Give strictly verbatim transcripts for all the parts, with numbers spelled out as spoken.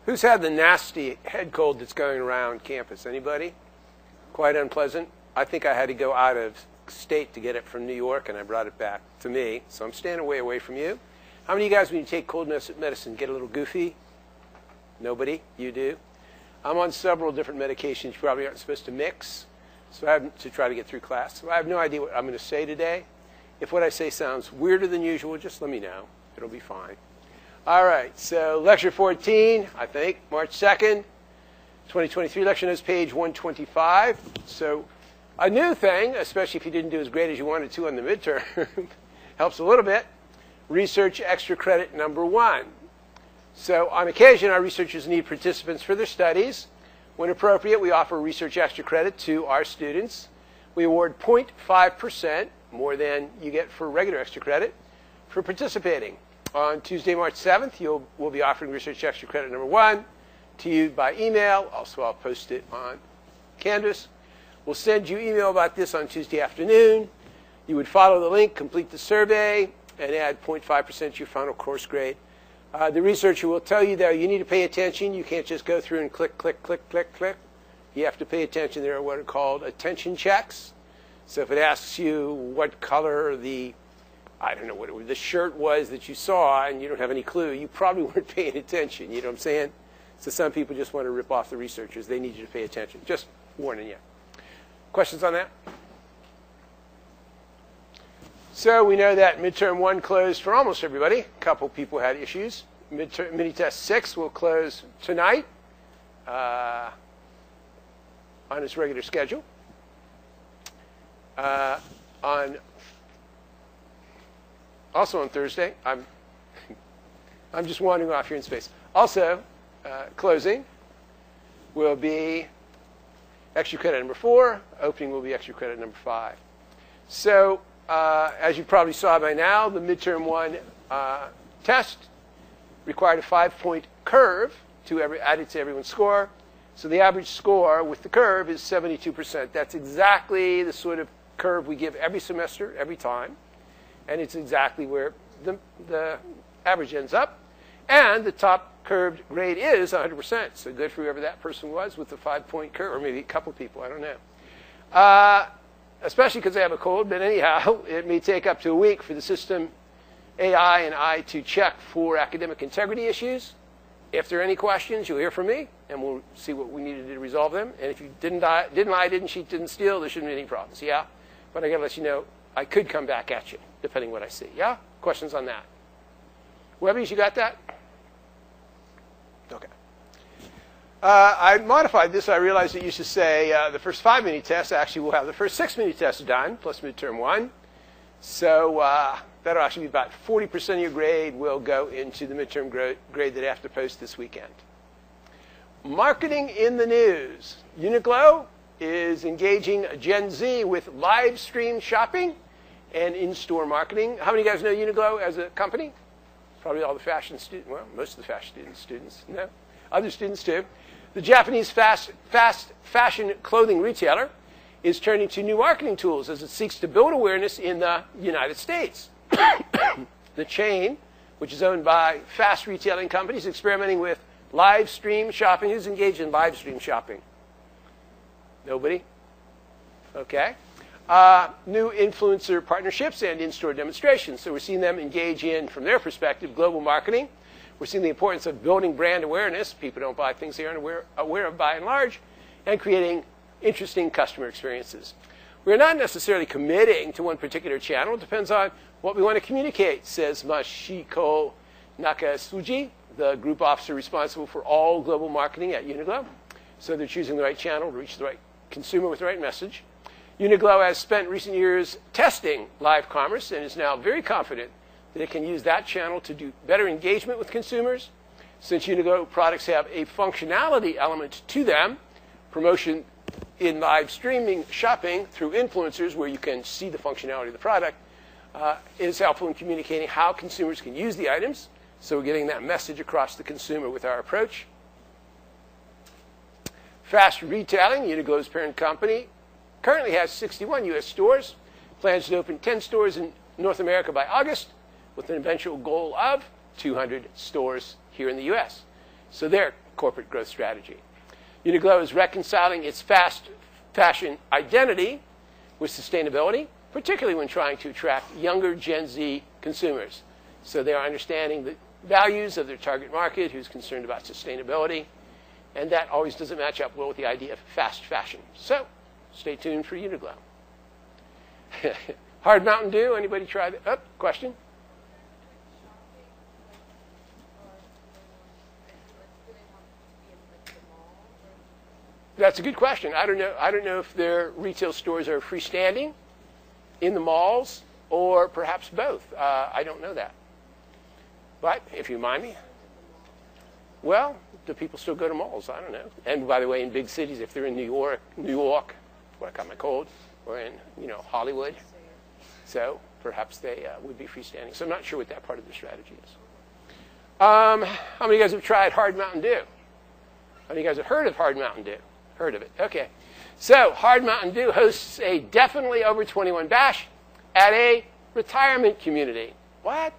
Who's had the nasty head cold that's going around campus? Anybody? Quite unpleasant. I think I had to go out of state to get it from New York, and I brought it back to me. So I'm staying way away from you. How many of you guys, when you take cold medicine, get a little goofy? Nobody? You do? I'm on several different medications you probably aren't supposed to mix, so I have to try to get through class. So I have no idea what I'm going to say today. If what I say sounds weirder than usual, just let me know. It'll be fine. All right, so lecture fourteen, I think, March second, twenty twenty-three. Lecture notes, page one twenty-five. So a new thing, especially if you didn't do as great as you wanted to on the midterm, helps a little bit. Research extra credit number one. So on occasion, our researchers need participants for their studies. When appropriate, we offer research extra credit to our students. We award zero point five percent, more than you get for regular extra credit, for participating. On Tuesday, March seventh, you'll, we'll be offering research extra credit number one to you by email. Also, I'll post it on Canvas. We'll send you email about this on Tuesday afternoon. You would follow the link, complete the survey, and add zero point five percent to your final course grade. Uh, the researcher will tell you, though, you need to pay attention. You can't just go through and click, click, click, click, click. You have to pay attention. There are what are called attention checks. So if it asks you what color the I don't know what it, the shirt was that you saw, and you don't have any clue, you probably weren't paying attention. You know what I'm saying? So some people just want to rip off the researchers. They need you to pay attention. Just warning you. Questions on that? So we know that midterm one closed for almost everybody. A couple people had issues. Midterm, mini test six will close tonight uh, on its regular schedule. Uh, on Also on Thursday, I'm, I'm just wandering off here in space. Also, uh, closing will be extra credit number four. Opening will be extra credit number five. So, uh, as you probably saw by now, the midterm one uh, test required a five-point curve to every, added to everyone's score. So the average score with the curve is seventy-two percent. That's exactly the sort of curve we give every semester, every time. And it's exactly where the, the average ends up. And the top curved grade is one hundred percent. So good for whoever that person was with the five-point curve, or maybe a couple people, I don't know. Uh, especially because they have a cold. But anyhow, it may take up to a week for the system, A I and I, to check for academic integrity issues. If there are any questions, you'll hear from me, and we'll see what we need to do to resolve them. And if you didn't lie, didn't, lie, didn't cheat, didn't steal, there shouldn't be any problems. Yeah? But I got to let you know, I could come back at you, depending what I see. Yeah? Questions on that? Webbies, you got that? Okay. Uh, I modified this. I realized it used to say uh, the first five mini tests. Actually, we'll have the first six mini tests done, plus midterm one. So uh, that'll actually be about forty percent of your grade will go into the midterm grade that I have to post this weekend. Marketing in the news. Uniqlo is engaging Gen Z with live stream shopping and in-store marketing. How many of you guys know Uniqlo as a company? Probably all the fashion students. Well, most of the fashion students. students. No? Other students too. The Japanese fast, fast fashion clothing retailer is turning to new marketing tools as it seeks to build awareness in the United States. The chain, which is owned by fast retailing companies, experimenting with live stream shopping. Who's engaged in live stream shopping? Nobody? Okay. Uh, new influencer partnerships and in-store demonstrations. So we're seeing them engage in, from their perspective, global marketing. We're seeing the importance of building brand awareness. People don't buy things they aren't aware, aware of by and large, and creating interesting customer experiences. We're not necessarily committing to one particular channel. It depends on what we want to communicate, says Mashiko Nakasuji, the group officer responsible for all global marketing at Uniqlo. So they're choosing the right channel to reach the right consumer with the right message. Uniqlo has spent recent years testing live commerce and is now very confident that it can use that channel to do better engagement with consumers. Since Uniqlo products have a functionality element to them, promotion in live streaming shopping through influencers where you can see the functionality of the product uh, is helpful in communicating how consumers can use the items. So we're getting that message across the consumer with our approach. Fast Retailing, Uniqlo's parent company, currently has sixty-one U S stores, plans to open ten stores in North America by August, with an eventual goal of two hundred stores here in the U S. So they're corporate growth strategy. Uniqlo is reconciling its fast fashion identity with sustainability, particularly when trying to attract younger Gen Z consumers. So they are understanding the values of their target market, who's concerned about sustainability, and that always doesn't match up well with the idea of fast fashion. So stay tuned for Uniqlo. Hard Mountain Dew, anybody try that? Oh, question? That's a good question. I don't know. I don't know if their retail stores are freestanding in the malls or perhaps both. Uh, I don't know that. But if you remind me, well, do people still go to malls? I don't know. And by the way, in big cities, if they're in New York, New York, where I got my cold, or in you know Hollywood, so perhaps they uh, would be freestanding. So I'm not sure what that part of their strategy is. Um, how many of you guys have tried Hard Mountain Dew? How many of you guys have heard of Hard Mountain Dew? Heard of it. Okay. So Hard Mountain Dew hosts a definitely over twenty-one bash at a retirement community. What?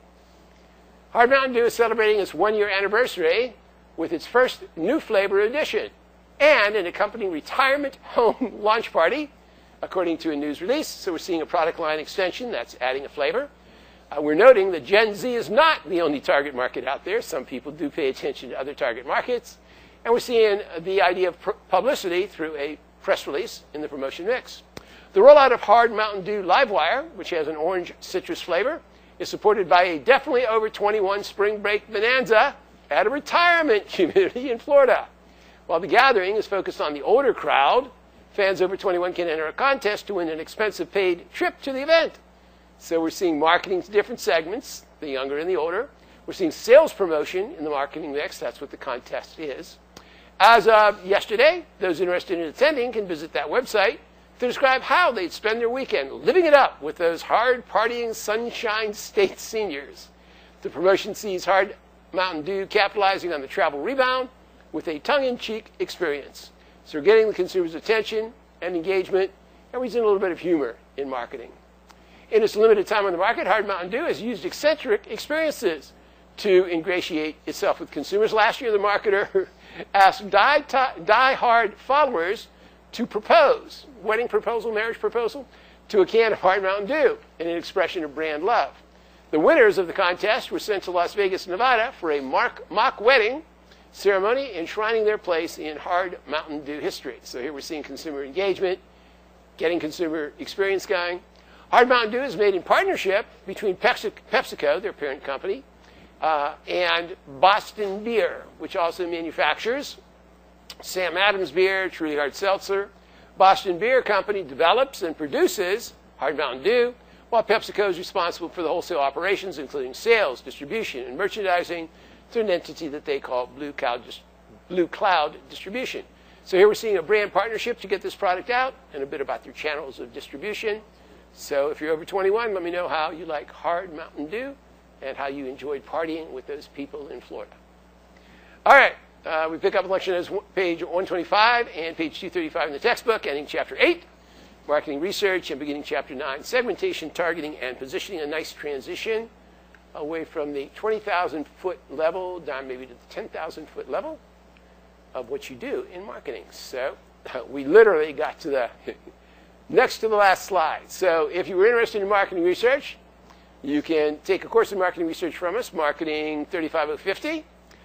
Hard Mountain Dew is celebrating its one-year anniversary with its first new flavor edition and an accompanying retirement home launch party, according to a news release. So we're seeing a product line extension that's adding a flavor. Uh, we're noting that Gen Z is not the only target market out there. Some people do pay attention to other target markets. And we're seeing the idea of publicity through a press release in the promotion mix. The rollout of Hard Mountain Dew Livewire, which has an orange citrus flavor, is supported by a definitely over twenty-one spring break bonanza at a retirement community in Florida. While the gathering is focused on the older crowd, fans over twenty-one can enter a contest to win an expensive paid trip to the event. So we're seeing marketing to different segments, the younger and the older. We're seeing sales promotion in the marketing mix. That's what the contest is. As of yesterday, those interested in attending can visit that website to describe how they'd spend their weekend living it up with those hard-partying Sunshine State seniors. The promotion sees Hard Mountain Dew capitalizing on the travel rebound with a tongue-in-cheek experience. So we're getting the consumer's attention and engagement, and we're using a little bit of humor in marketing. In its limited time on the market, Hard Mountain Dew has used eccentric experiences to ingratiate itself with consumers. Last year, the marketer asked die-hard followers to propose, wedding proposal, marriage proposal, to a can of Hard Mountain Dew in an expression of brand love. The winners of the contest were sent to Las Vegas, Nevada for a mock, mock wedding ceremony enshrining their place in Hard Mountain Dew history. So here we're seeing consumer engagement, getting consumer experience going. Hard Mountain Dew is made in partnership between Pepsi, PepsiCo, their parent company, uh, and Boston Beer, which also manufactures Sam Adams Beer, Truly Hard Seltzer. Boston Beer Company develops and produces Hard Mountain Dew, while PepsiCo is responsible for the wholesale operations, including sales, distribution, and merchandising, through an entity that they call Blue Cloud, Blue Cloud Distribution. So here we're seeing a brand partnership to get this product out and a bit about their channels of distribution. So if you're over twenty-one, let me know how you like Hard Mountain Dew and how you enjoyed partying with those people in Florida. All right, uh, we pick up election as page one twenty-five and page two thirty-five in the textbook, ending chapter eight, marketing research, and beginning chapter nine, segmentation, targeting, and positioning. A nice transition away from the twenty thousand foot level down maybe to the ten thousand foot level of what you do in marketing. So uh, we literally got to the next to the last slide. So if you were interested in marketing research, you can take a course in marketing research from us, Marketing thirty-five oh fifty,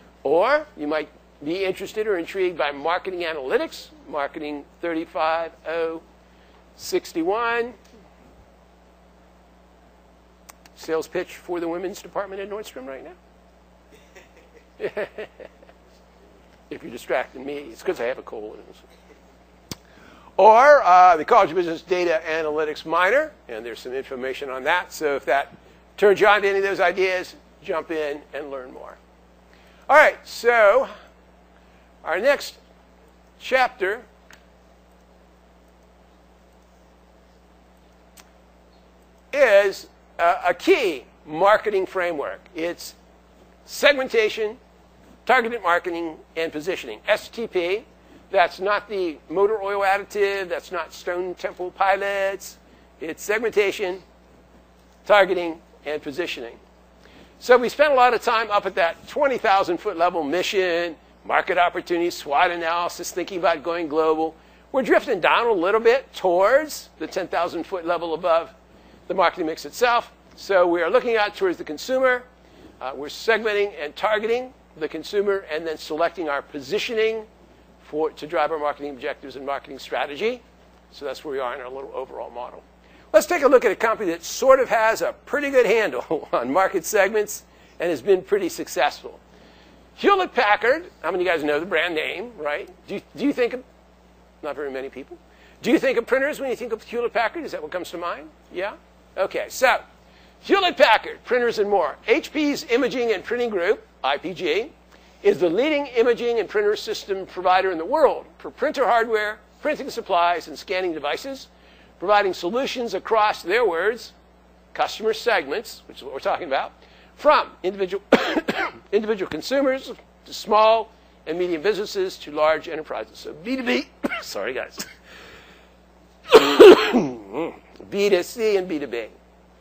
or you might be interested or intrigued by marketing analytics, Marketing thirty-five oh sixty-one, sales pitch for the women's department at Nordstrom right now. If you're distracting me, it's because I have a cold. Or uh, the College of Business Data Analytics minor, and there's some information on that. So if that turns you on to any of those ideas, jump in and learn more. All right, so our next chapter is uh, a key marketing framework. It's segmentation, targeted marketing, and positioning. S T P. That's not the motor oil additive. That's not Stone Temple Pilots. It's segmentation, targeting, and positioning. So we spent a lot of time up at that twenty thousand foot level, mission, market opportunities, SWOT analysis, thinking about going global. We're drifting down a little bit towards the ten thousand foot level above the marketing mix itself. So we are looking out towards the consumer. Uh, we're segmenting and targeting the consumer and then selecting our positioning for, to drive our marketing objectives and marketing strategy. So that's where we are in our little overall model. Let's take a look at a company that sort of has a pretty good handle on market segments and has been pretty successful. Hewlett-Packard, how many of you guys know the brand name, right? Do you, do you think of, not very many people, do you think of printers when you think of Hewlett-Packard? Is that what comes to mind? Yeah? Okay, so Hewlett-Packard, printers and more. H P's Imaging and Printing Group, I P G, is the leading imaging and printer system provider in the world for printer hardware, printing supplies, and scanning devices, providing solutions across, their words, customer segments, which is what we're talking about, from individual, individual consumers to small and medium businesses to large enterprises. So B two B, sorry guys, B two C and B two B.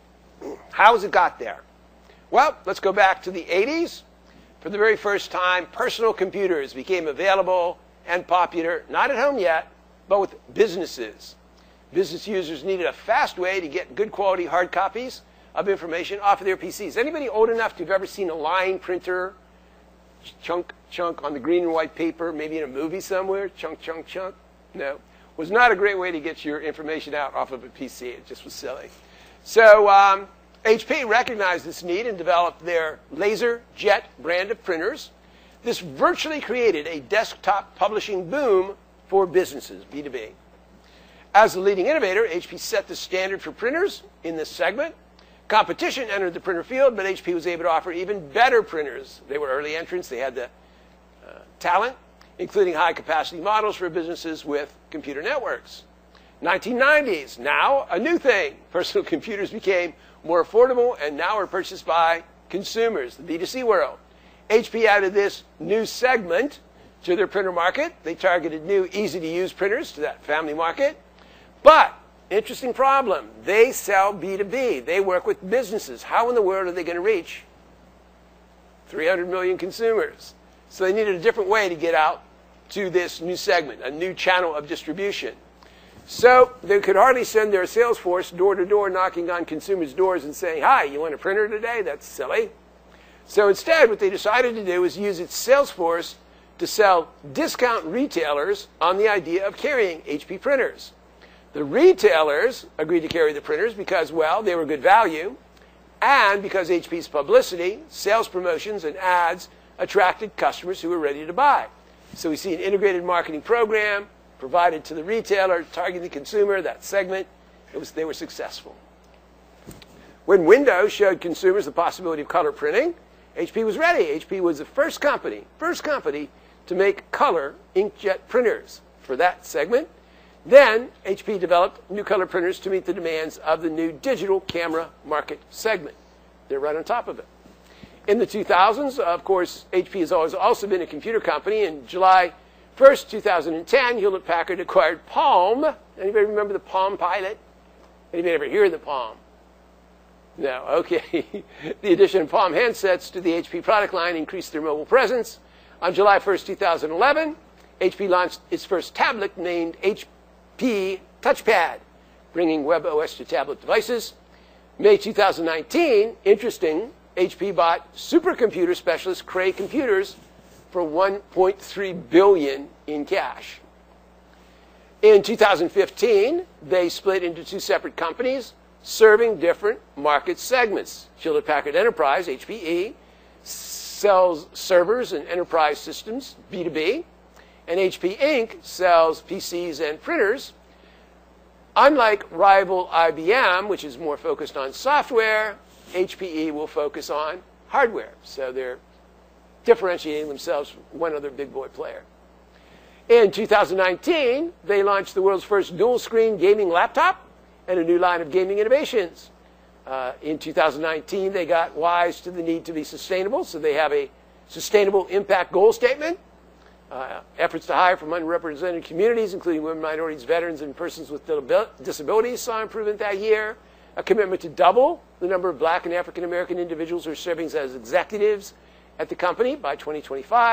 How has it got there? Well, let's go back to the eighties. For the very first time, personal computers became available and popular, not at home yet, but with businesses. Business users needed a fast way to get good quality hard copies of information off of their P Cs. Anybody old enough to have ever seen a line printer, chunk, chunk on the green and white paper, maybe in a movie somewhere, chunk, chunk, chunk? No. Was not a great way to get your information out off of a P C. It just was silly. So um, H P recognized this need and developed their LaserJet brand of printers. This virtually created a desktop publishing boom for businesses, B two B. As the leading innovator, H P set the standard for printers in this segment. Competition entered the printer field, but H P was able to offer even better printers. They were early entrants. They had the uh, talent, including high-capacity models for businesses with computer networks. nineteen nineties, now a new thing. Personal computers became more affordable and now are purchased by consumers, the B two C world. H P added this new segment to their printer market. They targeted new, easy-to-use printers to that family market. But, interesting problem, they sell B two B. They work with businesses. How in the world are they going to reach three hundred million consumers? So they needed a different way to get out to this new segment, a new channel of distribution. So they could hardly send their sales force door to door knocking on consumers' doors and saying, hi, you want a printer today? That's silly. So instead, what they decided to do was use its sales force to sell discount retailers on the idea of carrying H P printers. The retailers agreed to carry the printers because, well, they were good value, and because H P's publicity, sales promotions, and ads attracted customers who were ready to buy. So we see an integrated marketing program provided to the retailer, targeting the consumer, that segment. It was, they were successful. When Windows showed consumers the possibility of color printing, H P was ready. H P was the first company, first company to make color inkjet printers for that segment. Then H P developed new color printers to meet the demands of the new digital camera market segment. They're right on top of it. In the two thousands, of course, H P has always also been a computer company. In July first, two thousand ten, Hewlett-Packard acquired Palm. Anybody remember the Palm Pilot? Anybody ever hear of the Palm? No, okay. The addition of Palm handsets to the H P product line increased their mobile presence. On July first, two thousand eleven, H P launched its first tablet named H P Touchpad, bringing WebOS to tablet devices. May two thousand nineteen, interesting, H P bought supercomputer specialist Cray Computers for one point three billion dollars in cash. In two thousand fifteen, they split into two separate companies serving different market segments. Hewlett-Packard Enterprise, H P E, sells servers and enterprise systems, B two B, and H P Incorporated sells P Cs and printers. Unlike rival I B M, which is more focused on software, H P E will focus on hardware. So they're differentiating themselves from one other big boy player. In two thousand nineteen, they launched the world's first dual-screen gaming laptop and a new line of gaming innovations. Uh, in two thousand nineteen, they got wise to the need to be sustainable, so they have a sustainable impact goal statement. Uh, efforts to hire from underrepresented communities, including women, minorities, veterans, and persons with disabilities, saw improvement that year. A commitment to double the number of black and African American individuals who are serving as executives at the company by twenty twenty-five.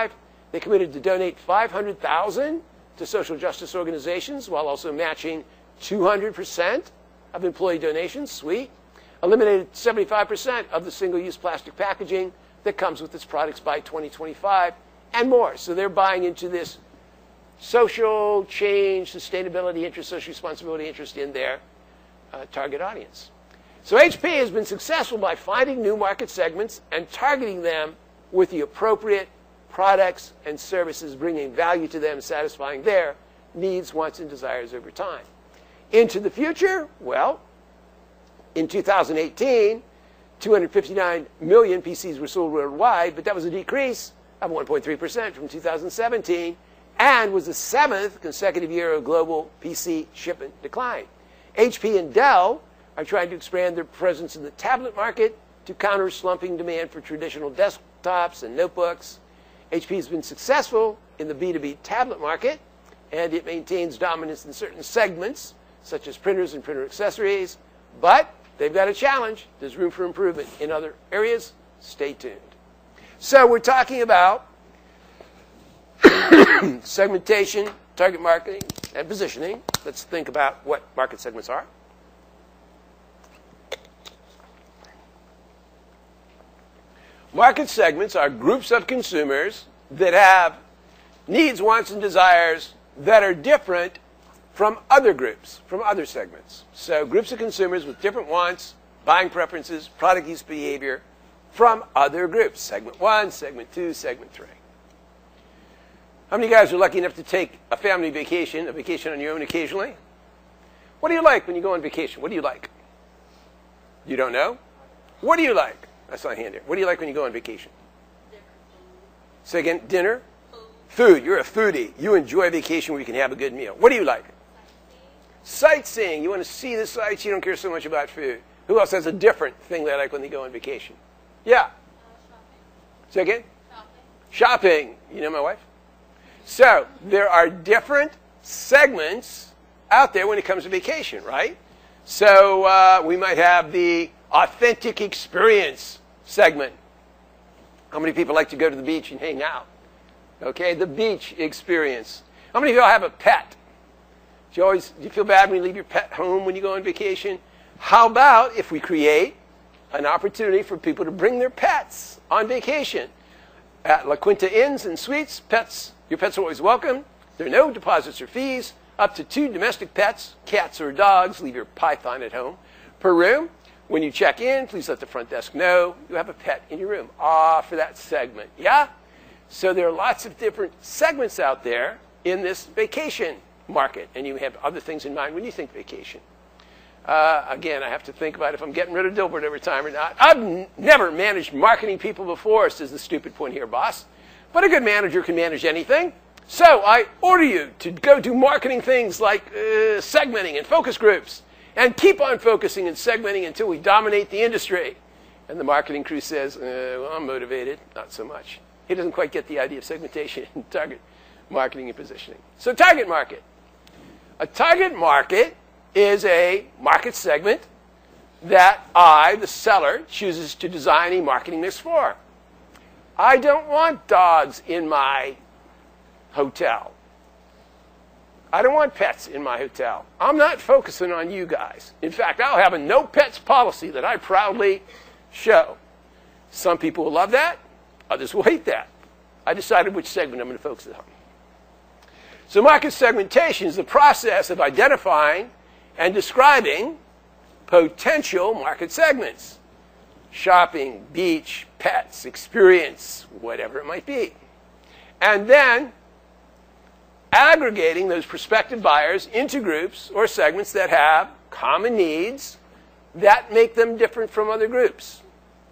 They committed to donate five hundred thousand dollars to social justice organizations while also matching two hundred percent of employee donations. Sweet. Eliminated seventy-five percent of the single-use plastic packaging that comes with its products by twenty twenty-five, and more. So they're buying into this social change, sustainability interest, social responsibility interest in their uh, target audience. So H P has been successful by finding new market segments and targeting them with the appropriate products and services, bringing value to them, satisfying their needs, wants, and desires over time. Into the future, well, in two thousand eighteen, two hundred fifty-nine million P Cs were sold worldwide, but that was a decrease of one point three percent from two thousand seventeen and was the seventh consecutive year of global P C shipment decline. H P and Dell are trying to expand their presence in the tablet market to counter slumping demand for traditional desktops and notebooks. H P has been successful in the B two B tablet market, and it maintains dominance in certain segments, such as printers and printer accessories, but they've got a challenge. There's room for improvement in other areas. Stay tuned. So we're talking about segmentation, target marketing, and positioning. Let's think about what market segments are. Market segments are groups of consumers that have needs, wants, and desires that are different from other groups, from other segments. So groups of consumers with different wants, buying preferences, product use behavior from other groups. Segment one, segment two, segment three. How many guys are lucky enough to take a family vacation, a vacation on your own occasionally? What do you like when you go on vacation? What do you like? You don't know? What do you like? I saw a hand here. What do you like when you go on vacation? Dinner. Say again, dinner? Food. Food. You're a foodie. You enjoy vacation where you can have a good meal. What do you like? Sightseeing. Sightseeing. You want to see the sights. You don't care so much about food. Who else has a different thing they like when they go on vacation? Yeah. Uh, shopping. Say again? Shopping. Shopping. You know my wife? So there are different segments out there when it comes to vacation, right? So uh, we might have the authentic experience segment. How many people like to go to the beach and hang out? Okay, the beach experience. How many of y'all have a pet? Do you always do you feel bad when you leave your pet home when you go on vacation? How about if we create an opportunity for people to bring their pets on vacation? At La Quinta Inns and Suites, pets, your pets are always welcome. There are no deposits or fees. Up to two domestic pets, cats or dogs, leave your python at home, per room. When you check in, please let the front desk know you have a pet in your room. Ah, for that segment, yeah? So there are lots of different segments out there in this vacation market, and you have other things in mind when you think vacation. Uh, again, I have to think about if I'm getting rid of Dilbert over time or not. I've n- never managed marketing people before, says the stupid point here, boss. But a good manager can manage anything. So I order you to go do marketing things like uh, segmenting and focus groups, and keep on focusing and segmenting until we dominate the industry. And the marketing crew says, uh, well, I'm motivated. Not so much. He doesn't quite get the idea of segmentation and target marketing and positioning. So target market. A target market is a market segment that I, the seller, chooses to design a marketing mix for. I don't want dogs in my hotel. I don't want pets in my hotel. I'm not focusing on you guys. In fact, I'll have a no pets policy that I proudly show. Some people will love that. Others will hate that. I decided which segment I'm going to focus on. So market segmentation is the process of identifying and describing potential market segments. Shopping, beach, pets, experience, whatever it might be. And then aggregating those prospective buyers into groups or segments that have common needs that make them different from other groups,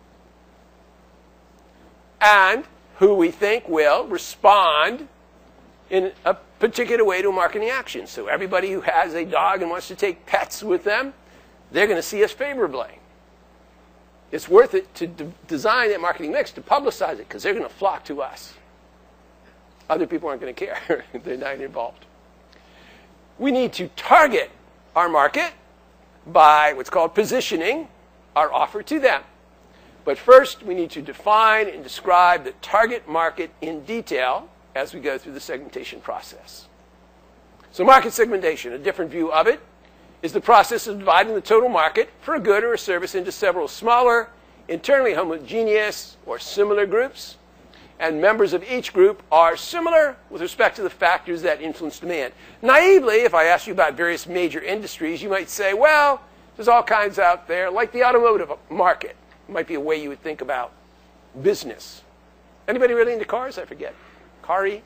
and who we think will respond in a particular way to a marketing action. So everybody who has a dog and wants to take pets with them, they're going to see us favorably. It's worth it to d- design that marketing mix, to publicize it, because they're going to flock to us. Other people aren't going to care. They're not involved. We need to target our market by what's called positioning our offer to them. But first, we need to define and describe the target market in detail as we go through the segmentation process. So market segmentation, a different view of it, is the process of dividing the total market for a good or a service into several smaller, internally homogeneous or similar groups, and members of each group are similar with respect to the factors that influence demand. Naively, if I ask you about various major industries, you might say, well, there's all kinds out there, like the automotive market. It might be a way you would think about business. Anybody really into cars? I forget. Car-y?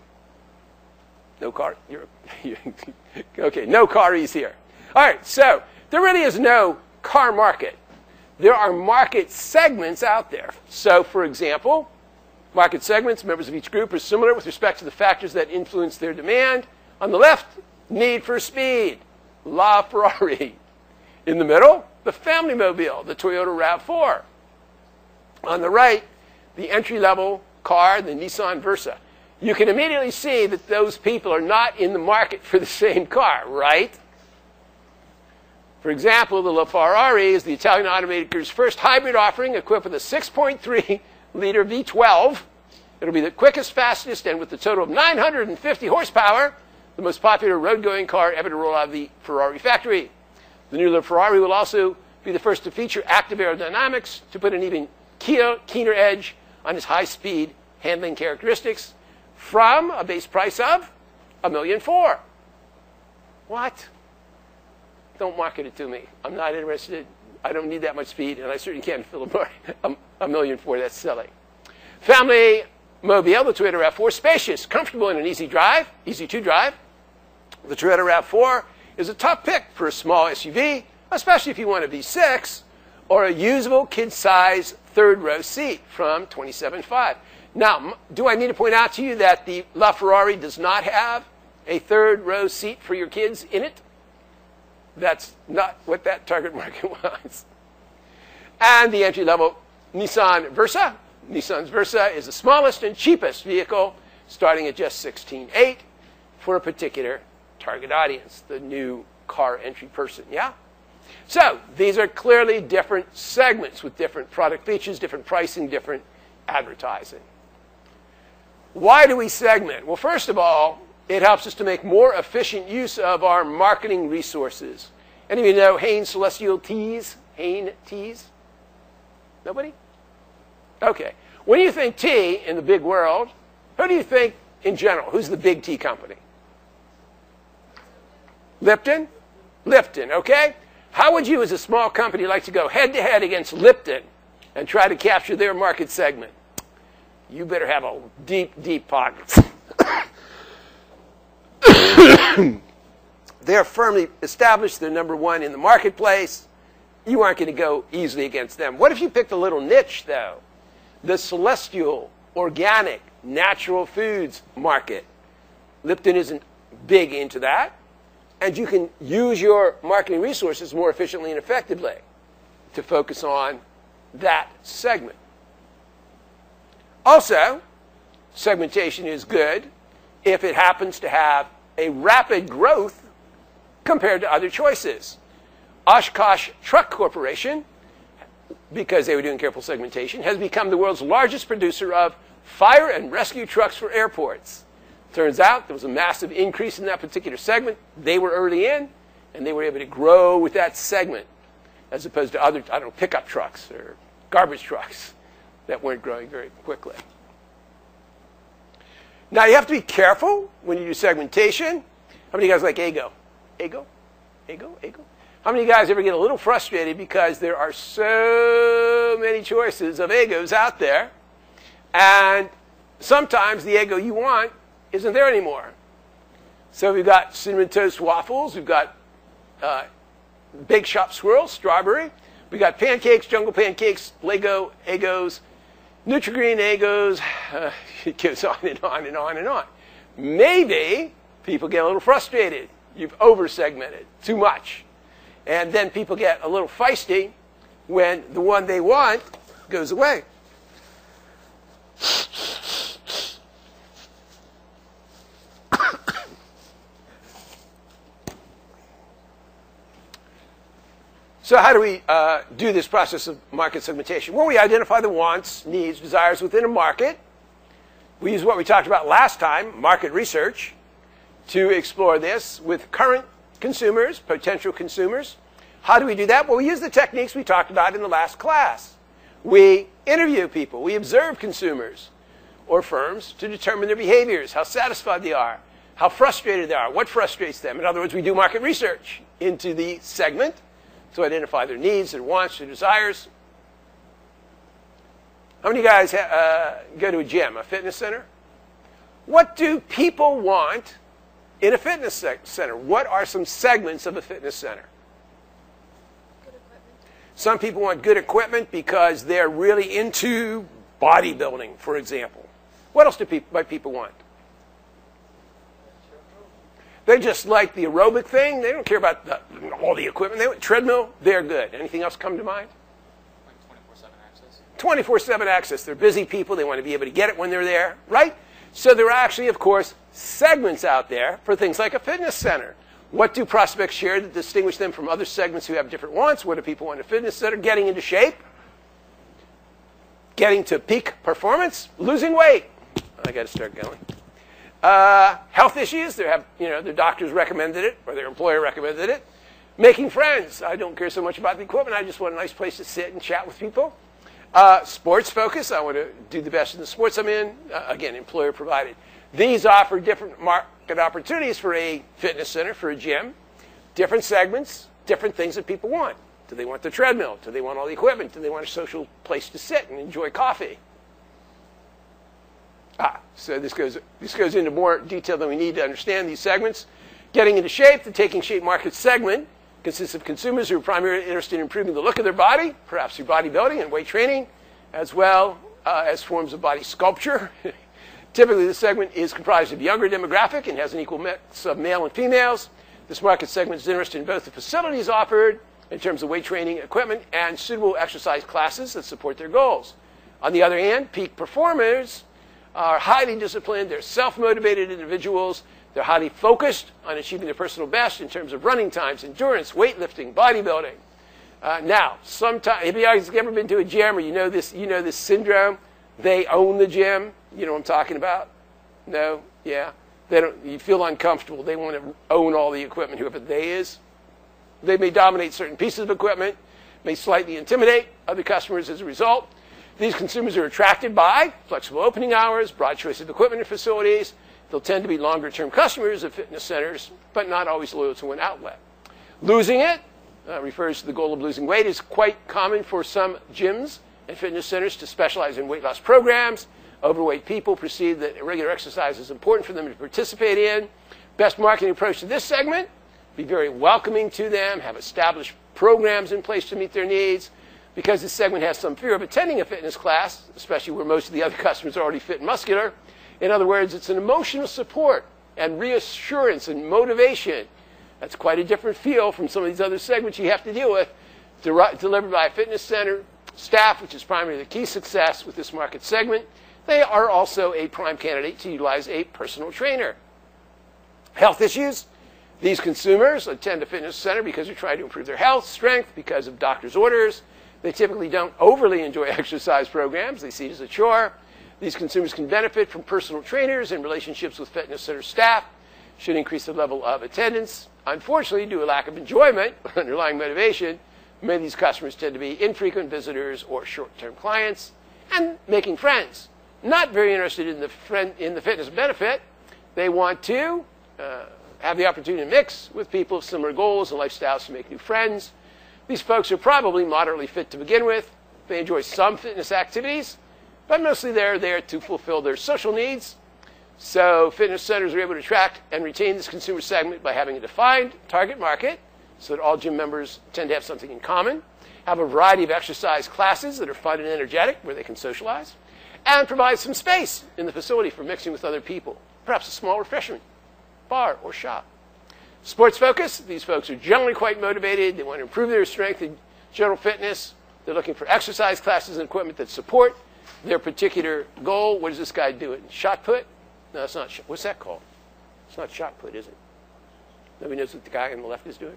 No car. You're, you're, okay, no car-ys here. All right, so there really is no car market. There are market segments out there. So, for example, market segments, members of each group, are similar with respect to the factors that influence their demand. On the left, need for speed, La Ferrari. In the middle, the family mobile, the Toyota RAV four. On the right, the entry-level car, the Nissan Versa. You can immediately see that those people are not in the market for the same car, right? For example, the LaFerrari is the Italian automaker's first hybrid offering equipped with a six point three liter V twelve. It'll be the quickest, fastest, and with a total of nine hundred fifty horsepower, the most popular road-going car ever to roll out of the Ferrari factory. The new LaFerrari will also be the first to feature active aerodynamics to put an even keener edge on its high-speed handling characteristics from a base price of a million four. What? Don't market it to me. I'm not interested. I don't need that much speed, and I certainly can't fill a, a million four. That's silly. Family mobile, the Toyota RAV four, spacious, comfortable, and an easy drive, easy to drive. The Toyota RAV four is a top pick for a small S U V, especially if you want a V six or a usable kid-size third-row seat from twenty-seven five. Now, do I need to point out to you that the LaFerrari does not have a third-row seat for your kids in it? That's not what that target market wants. And the entry-level Nissan Versa. Nissan's Versa is the smallest and cheapest vehicle, starting at just sixteen eight for a particular target audience, the new car entry person, yeah? So these are clearly different segments with different product features, different pricing, different advertising. Why do we segment? Well, first of all, it helps us to make more efficient use of our marketing resources. Any of you know Hain Celestial Teas? Hain Teas? Nobody? Okay. When you think tea in the big world, who do you think in general? Who's the big tea company? Lipton? Lipton, okay? How would you as a small company like to go head-to-head against Lipton and try to capture their market segment? You better have a deep, deep pockets. They're firmly established. They're number one in the marketplace. You aren't going to go easily against them. What if you picked a little niche, though? The celestial, organic, natural foods market. Lipton isn't big into that. And you can use your marketing resources more efficiently and effectively to focus on that segment. Also, segmentation is good if it happens to have a rapid growth compared to other choices. Oshkosh Truck Corporation, because they were doing careful segmentation, has become the world's largest producer of fire and rescue trucks for airports. Turns out there was a massive increase in that particular segment. They were early in, and they were able to grow with that segment, as opposed to other, I don't know, pickup trucks or garbage trucks that weren't growing very quickly. Now, you have to be careful when you do segmentation. How many of you guys like Eggo? Eggo? Eggo? Eggo? How many of you guys ever get a little frustrated because there are so many choices of Eggos out there, and sometimes the Eggo you want isn't there anymore? So we've got Cinnamon Toast Waffles. We've got uh, Bake Shop Swirl, strawberry. We've got pancakes, Jungle Pancakes, Lego Eggos, Nutri-Green Eggos. Uh, it goes on and on and on and on. Maybe people get a little frustrated. You've over-segmented too much. And then people get a little feisty when the one they want goes away. So how do we uh, do this process of market segmentation? Well, we identify the wants, needs, desires within a market. We use what we talked about last time, market research, to explore this with current consumers, potential consumers. How do we do that? Well, we use the techniques we talked about in the last class. We interview people. We observe consumers or firms to determine their behaviors, how satisfied they are, how frustrated they are, what frustrates them. In other words, we do market research into the segment to identify their needs, their wants, their desires. How many guys uh, go to a gym, a fitness center? What do people want in a fitness center? What are some segments of a fitness center? Good equipment. Some people want good equipment because they're really into bodybuilding, for example. What else do people, might people want? They just like the aerobic thing. They don't care about the, all the equipment. They want treadmill, they're good. Anything else come to mind? Like twenty-four seven access. twenty-four seven access. They're busy people. They want to be able to get it when they're there, right? So there are actually, of course, segments out there for things like a fitness center. What do prospects share that distinguish them from other segments who have different wants? What do people want in a fitness center? Getting into shape, getting to peak performance, losing weight. I got to start going. Uh, health issues. They have, you know, their doctors recommended it or their employer recommended it. Making friends. I don't care so much about the equipment. I just want a nice place to sit and chat with people. Uh, sports focus. I want to do the best in the sports I'm in. Uh, again, employer provided. These offer different market opportunities for a fitness center, for a gym. Different segments, different things that people want. Do they want the treadmill? Do they want all the equipment? Do they want a social place to sit and enjoy coffee? Ah, so this goes, this goes into more detail than we need to understand these segments. Getting into shape, the taking shape market segment consists of consumers who are primarily interested in improving the look of their body, perhaps through bodybuilding and weight training, as well uh, as forms of body sculpture. Typically, this segment is comprised of a younger demographic and has an equal mix of male and females. This market segment is interested in both the facilities offered in terms of weight training equipment and suitable exercise classes that support their goals. On the other hand, peak performers are highly disciplined. They're self-motivated individuals. They're highly focused on achieving their personal best in terms of running times, endurance, weightlifting, bodybuilding. Uh, now, sometimes, if you've ever been to a gym or you know this, you know this syndrome, they own the gym. You know what I'm talking about? No? Yeah? They don't, you feel uncomfortable. They want to own all the equipment, whoever they is. They may dominate certain pieces of equipment, may slightly intimidate other customers as a result. These consumers are attracted by flexible opening hours, broad choice of equipment and facilities. They'll tend to be longer-term customers of fitness centers, but not always loyal to one outlet. Losing it uh, refers to the goal of losing weight. It's quite common for some gyms and fitness centers to specialize in weight loss programs. Overweight people perceive that regular exercise is important for them to participate in. Best marketing approach to this segment, be very welcoming to them, have established programs in place to meet their needs. Because this segment has some fear of attending a fitness class, especially where most of the other customers are already fit and muscular. In other words, it's an emotional support and reassurance and motivation. That's quite a different feel from some of these other segments you have to deal with, delivered by a fitness center staff, which is primarily the key success with this market segment. They are also a prime candidate to utilize a personal trainer. Health issues. These consumers attend a fitness center because they're trying to improve their health, strength, because of doctor's orders. They typically don't overly enjoy exercise programs. They see it as a chore. These consumers can benefit from personal trainers and relationships with fitness center staff. Should increase the level of attendance. Unfortunately, due to a lack of enjoyment or underlying motivation, many of these customers tend to be infrequent visitors or short-term clients. And making friends. Not very interested in the, friend, in the fitness benefit. They want to uh, have the opportunity to mix with people of similar goals and lifestyles to make new friends. These folks are probably moderately fit to begin with. They enjoy some fitness activities, but mostly they're there to fulfill their social needs. So fitness centers are able to attract and retain this consumer segment by having a defined target market so that all gym members tend to have something in common, have a variety of exercise classes that are fun and energetic where they can socialize, and provide some space in the facility for mixing with other people, perhaps a small refreshment bar or shop. Sports focus, these folks are generally quite motivated. They want to improve their strength and general fitness. They're looking for exercise classes and equipment that support their particular goal. What does this guy do? It shot put? No, it's not. What's that called? It's not shot put, is it? Nobody knows what the guy on the left is doing?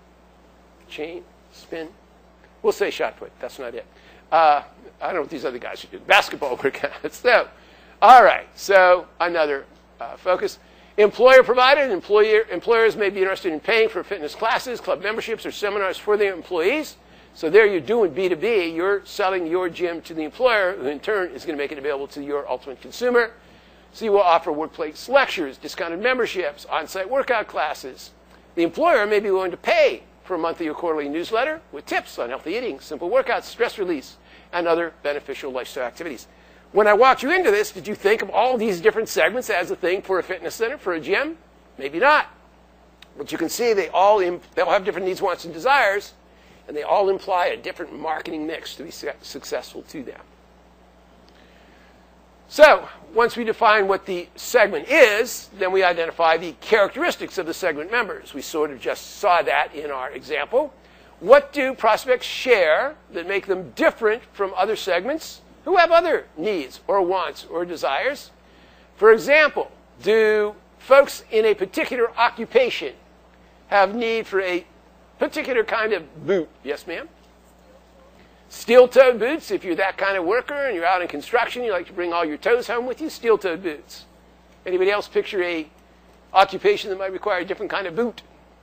Chain, spin. We'll say shot put. That's not it. Uh, I don't know what these other guys are doing. Basketball workouts. So, All right, so another uh, focus. Employer provided. Employer, employers may be interested in paying for fitness classes, club memberships, or seminars for their employees. So there you're doing B two B. You're selling your gym to the employer, who in turn is going to make it available to your ultimate consumer. So you will offer workplace lectures, discounted memberships, on-site workout classes. The employer may be willing to pay for a monthly or quarterly newsletter with tips on healthy eating, simple workouts, stress release, and other beneficial lifestyle activities. When I walked you into this, did you think of all these different segments as a thing for a fitness center, for a gym? Maybe not. But you can see they all, they all have different needs, wants, and desires, and they all imply a different marketing mix to be su- successful to them. So once we define what the segment is, then we identify the characteristics of the segment members. We sort of just saw that in our example. What do prospects share that make them different from other segments who have other needs or wants or desires? For example, do folks in a particular occupation have need for a particular kind of boot? Yes, ma'am? Steel-toed boots. If you're that kind of worker and you're out in construction, you like to bring all your toes home with you, steel-toed boots. Anybody else picture a occupation that might require a different kind of boot?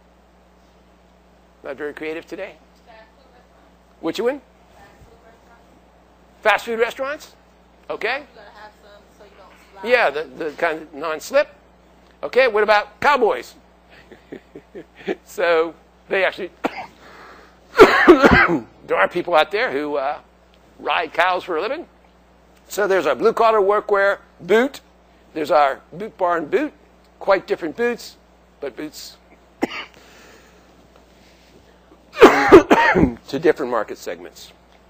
Not very creative today. Which one? Fast food restaurants? Okay. Yeah, the, the kind of non-slip. Okay, what about cowboys? So they actually, there are people out there who uh, ride cows for a living. So there's our blue-collar workwear boot. There's our Boot Barn boot. Quite different boots, but boots to different market segments.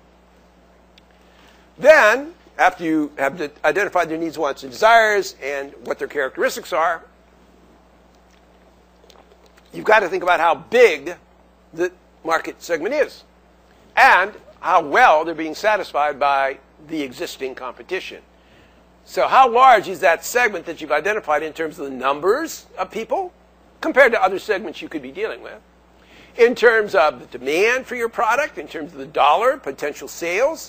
Then, after you have identified their needs, wants, and desires, and what their characteristics are, you've got to think about how big the market segment is and how well they're being satisfied by the existing competition. So how large is that segment that you've identified in terms of the numbers of people compared to other segments you could be dealing with? In terms of the demand for your product, in terms of the dollar, potential sales.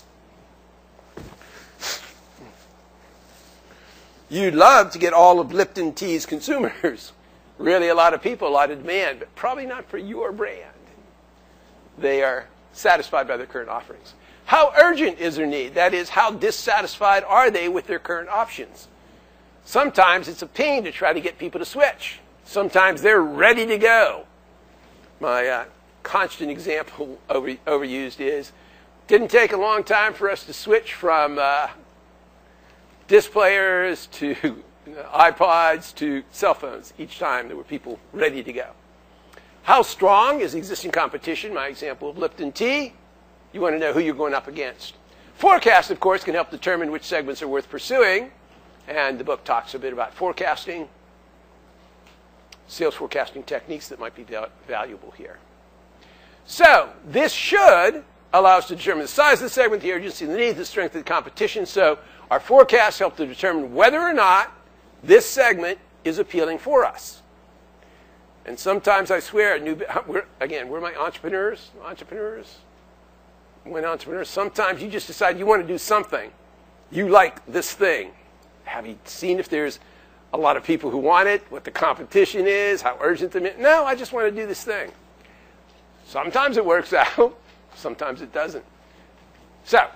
You'd love to get all of Lipton Tea's consumers. Really a lot of people, a lot of demand, but probably not for your brand. They are satisfied by their current offerings. How urgent is their need? That is, how dissatisfied are they with their current options? Sometimes it's a pain to try to get people to switch. Sometimes they're ready to go. My uh, constant example over, overused is, didn't take a long time for us to switch from uh, disc players to iPods to cell phones. Each time there were people ready to go. How strong is the existing competition? My example of Lipton Tea. You want to know who you're going up against. Forecast, of course, can help determine which segments are worth pursuing. And the book talks a bit about forecasting, sales forecasting techniques that might be val- valuable here. So this should allow us to determine the size of the segment, the urgency, the need, the strength of the competition. So our forecasts help to determine whether or not this segment is appealing for us. And sometimes I swear, new, we're, again, we're my entrepreneurs, entrepreneurs, when entrepreneurs, sometimes you just decide you want to do something. You like this thing. Have you seen if there's a lot of people who want it, what the competition is, how urgent the is? No, I just want to do this thing. Sometimes it works out. Sometimes it doesn't. So,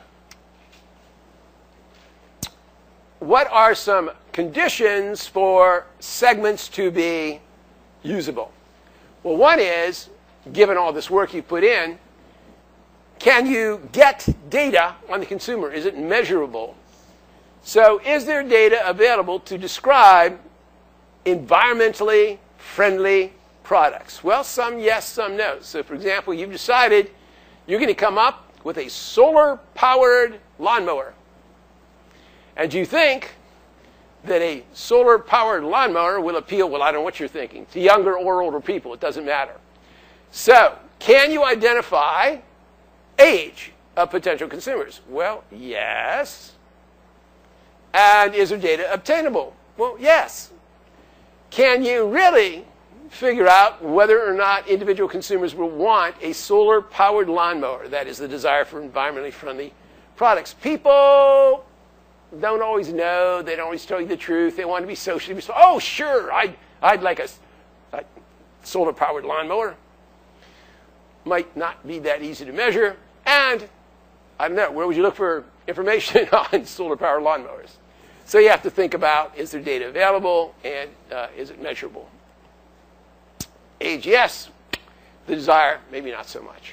what are some conditions for segments to be usable? Well, one is, given all this work you put in, can you get data on the consumer? Is it measurable? So is there data available to describe environmentally friendly products? Well, some yes, some no. So for example, you've decided you're going to come up with a solar-powered lawnmower. And you think that a solar-powered lawnmower will appeal, well, I don't know what you're thinking, to younger or older people. It doesn't matter. So can you identify age of potential consumers? Well, yes. And is there data obtainable? Well, yes. Can you really figure out whether or not individual consumers will want a solar-powered lawnmower? That is the desire for environmentally friendly products. People don't always know. They don't always tell you the truth. They want to be socially responsible. Oh, sure, I'd, I'd like a, a solar-powered lawnmower. Might not be that easy to measure. And, I don't know, where would you look for information on solar-powered lawnmowers? So you have to think about, is there data available, and uh, is it measurable? Age, yes. The desire, maybe not so much.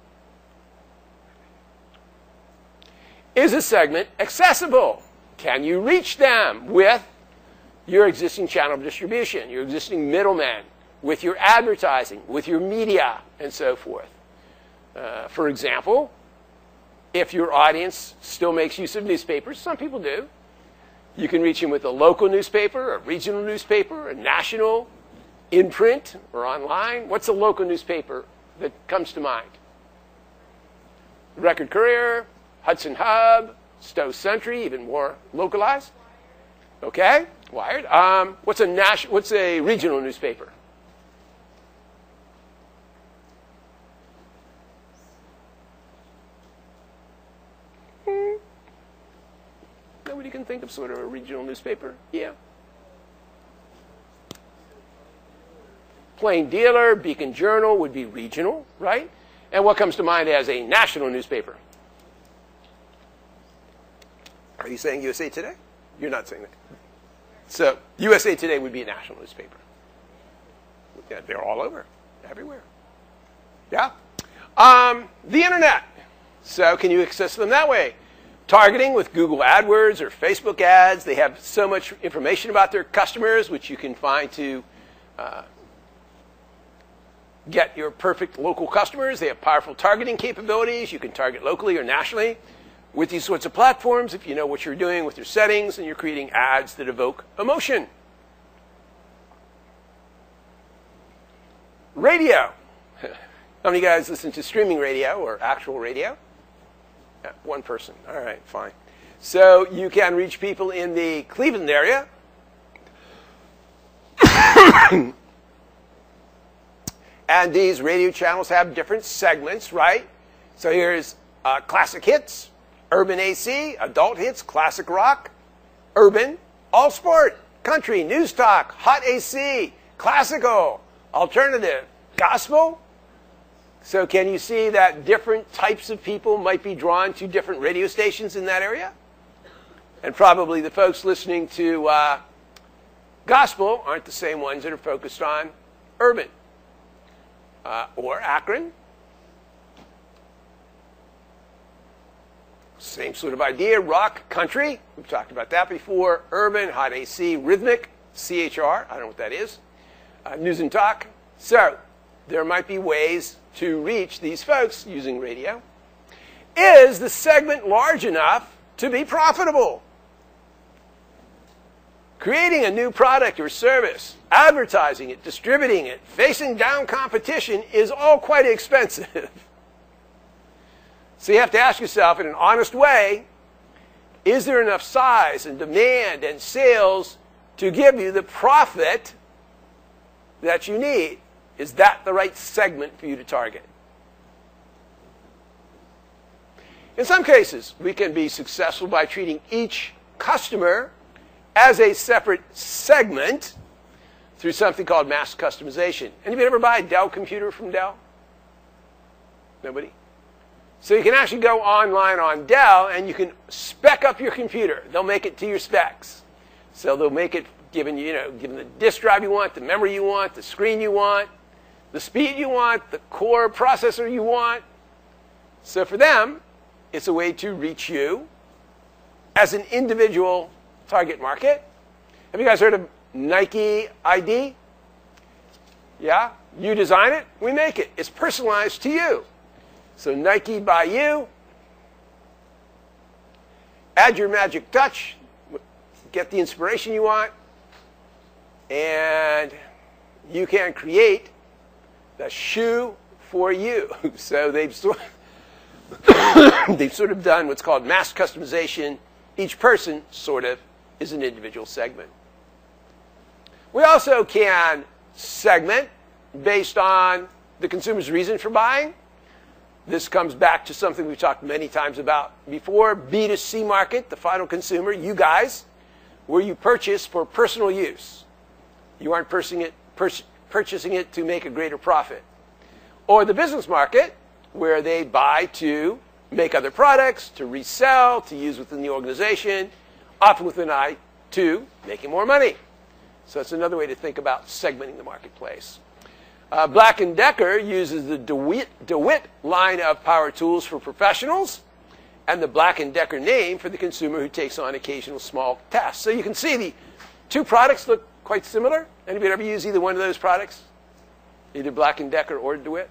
Is a segment accessible? Can you reach them with your existing channel of distribution, your existing middlemen, with your advertising, with your media, and so forth? Uh, for example, if your audience still makes use of newspapers, some people do, you can reach them with a local newspaper, a regional newspaper, a national, in print or online. What's a local newspaper that comes to mind? Record Courier, Hudson Hub, Stowe Sentry, even more localized. Okay, Wired. Um, what's a national? What's a regional newspaper? Hmm. Nobody can think of sort of a regional newspaper. Yeah. Plain Dealer, Beacon Journal would be regional, right? And what comes to mind as a national newspaper? Are you saying U S A Today? You're not saying that. So U S A Today would be a national newspaper. Yeah, they're all over, everywhere. Yeah? Um, the internet. So can you access them that way? Targeting with Google AdWords or Facebook ads. They have so much information about their customers, which you can find to uh, get your perfect local customers. They have powerful targeting capabilities. You can target locally or nationally with these sorts of platforms if you know what you're doing with your settings and you're creating ads that evoke emotion. Radio. How many of you guys listen to streaming radio or actual radio? Yeah, one person. All right, fine. So you can reach people in the Cleveland area. And these radio channels have different segments, right? So here's uh, classic hits, urban A C, adult hits, classic rock, urban, all sport, country, news talk, hot A C, classical, alternative, gospel. So can you see that different types of people might be drawn to different radio stations in that area? And probably the folks listening to uh, gospel aren't the same ones that are focused on urban. Uh, or Akron. Same sort of idea, rock, country. We've talked about that before. Urban, hot A C, rhythmic, C H R. I don't know what that is. Uh, news and talk. So there might be ways to reach these folks using radio. Is the segment large enough to be profitable? Creating a new product or service, advertising it, distributing it, facing down competition is all quite expensive. So you have to ask yourself in an honest way, is there enough size and demand and sales to give you the profit that you need? Is that the right segment for you to target? In some cases, we can be successful by treating each customer as a separate segment through something called mass customization. Anybody ever buy a Dell computer from Dell? Nobody? So you can actually go online on Dell and you can spec up your computer. They'll make it to your specs. So they'll make it given you know, given the disk drive you want, the memory you want, the screen you want, the speed you want, the core processor you want. So for them, it's a way to reach you as an individual target market. Have you guys heard of Nike I D? Yeah? You design it, we make it. It's personalized to you. So Nike by you. Add your magic touch. Get the inspiration you want. And you can create the shoe for you. So they've sort of, they've sort of done what's called mass customization. Each person sort of is an individual segment. We also can segment based on the consumer's reason for buying. This comes back to something we've talked many times about before, B two C market, the final consumer, you guys, where you purchase for personal use. You aren't purchasing it, pur- purchasing it to make a greater profit. Or the business market, where they buy to make other products, to resell, to use within the organization, often with an eye to making more money. So that's another way to think about segmenting the marketplace. Uh, Black and Decker uses the DeWitt, DeWitt line of power tools for professionals and the Black and Decker name for the consumer who takes on occasional small tasks. So you can see the two products look quite similar. Anybody ever use either one of those products? Either Black and Decker or DeWitt?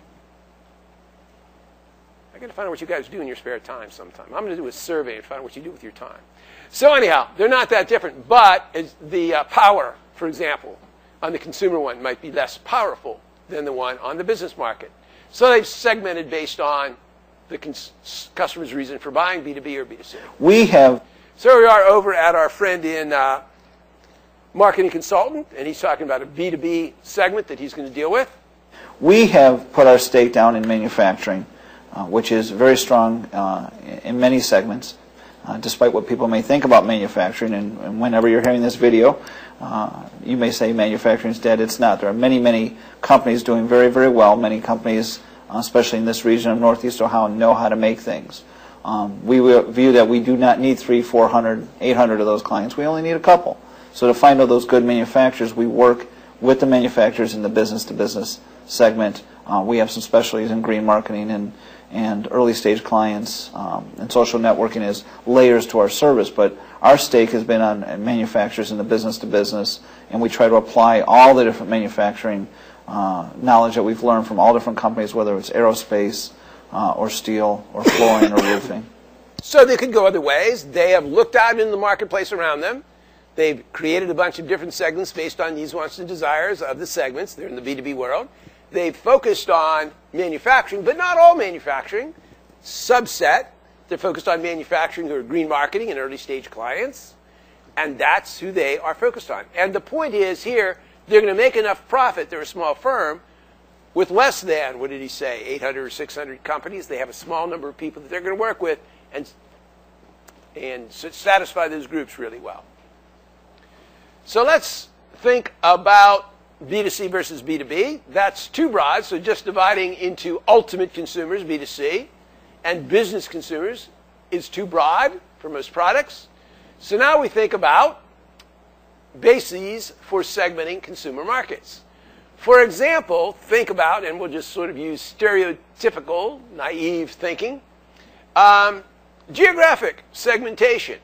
I got to find out what you guys do in your spare time sometime. I'm going to do a survey and find out what you do with your time. So anyhow, they're not that different, but it's the uh, power, for example, on the consumer one might be less powerful than the one on the business market. So they've segmented based on the cons- customer's reason for buying B two B or B two C. We have. So we are over at our friend in uh, Marketing Consultant, and he's talking about a B two B segment that he's going to deal with. We have put our stake down in manufacturing, uh, which is very strong uh, in many segments, uh, despite what people may think about manufacturing. And, and whenever you're hearing this video, uh, you may say manufacturing is dead. It's not. There are many, many companies doing very, very well. Many companies, uh, especially in this region of Northeast Ohio, know how to make things. Um, we view that we do not need three, four hundred, eight hundred of those clients. We only need a couple. So to find all those good manufacturers, we work with the manufacturers in the business-to-business segment. Uh, we have some specialties in green marketing and, and early-stage clients, um, and social networking is layers to our service. But our stake has been on manufacturers in the business-to-business, and we try to apply all the different manufacturing uh, knowledge that we've learned from all different companies, whether it's aerospace uh, or steel or flooring or roofing. So they could go other ways. They have looked out in the marketplace around them. They've created a bunch of different segments based on needs, wants, and desires of the segments. They're in the B two B world. They've focused on manufacturing, but not all manufacturing. Subset. They're focused on manufacturing who are green marketing and early stage clients. And that's who they are focused on. And the point is here, they're going to make enough profit. They're a small firm with less than, what did he say, eight hundred or six hundred companies. They have a small number of people that they're going to work with and, and satisfy those groups really well. So let's think about B two C versus B two B. That's too broad, so just dividing into ultimate consumers, B two C, and business consumers is too broad for most products. So now we think about bases for segmenting consumer markets. For example, think about, and we'll just sort of use stereotypical, naive thinking, um, geographic segmentation.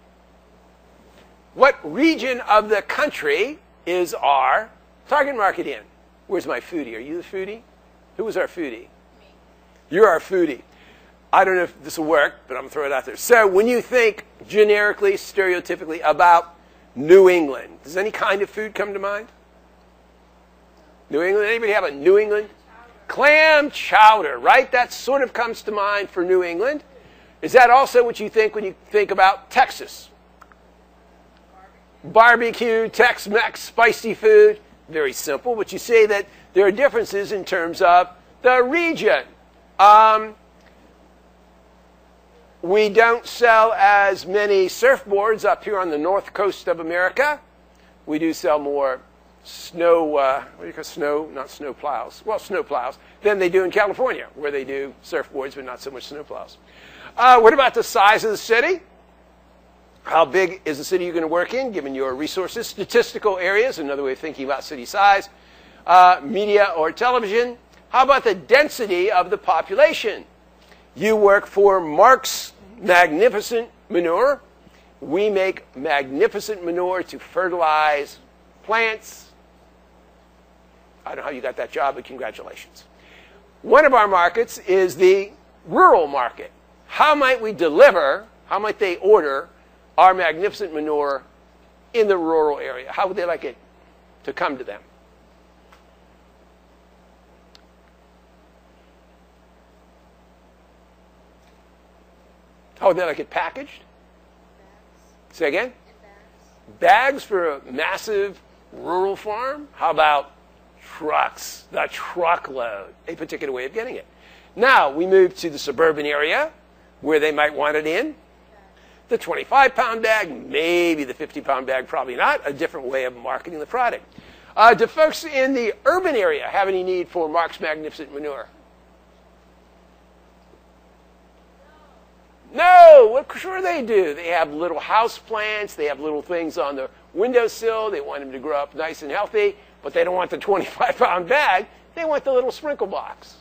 What region of the country is our target market in? Where's my foodie? Are you the foodie? Who was our foodie? Me. You're our foodie. I don't know if this will work, but I'm going to throw it out there. So when you think generically, stereotypically about New England, does any kind of food come to mind? New England? Anybody have a New England? Clam chowder, right? That sort of comes to mind for New England. Is that also what you think when you think about Texas? Barbecue, Tex-Mex, spicy food, very simple. But you say that there are differences in terms of the region. Um, we don't sell as many surfboards up here on the north coast of America. We do sell more snow, uh, what do you call snow, not snow plows, well, snow plows, than they do in California, where they do surfboards, but not so much snow plows. Uh, what about the size of the city? How big is the city you're going to work in, given your resources? Statistical areas, another way of thinking about city size. Uh, media or television. How about the density of the population? You work for Mark's Magnificent Manure. We make magnificent manure to fertilize plants. I don't know how you got that job, but congratulations. One of our markets is the rural market. How might we deliver, how might they order our magnificent manure in the rural area? How would they like it to come to them? How would they like it packaged? Bags. Say again? Bags. Bags for a massive rural farm? How about trucks? The truckload. A particular way of getting it. Now, we move to the suburban area where they might want it in. The twenty-five pound bag, maybe the fifty pound bag, probably not. A different way of marketing the product. Uh, do folks in the urban area have any need for Mark's Magnificent Manure? No, well, sure they do. They have little house plants. They have little things on the windowsill. They want them to grow up nice and healthy, but they don't want the twenty-five pound bag. They want the little sprinkle box.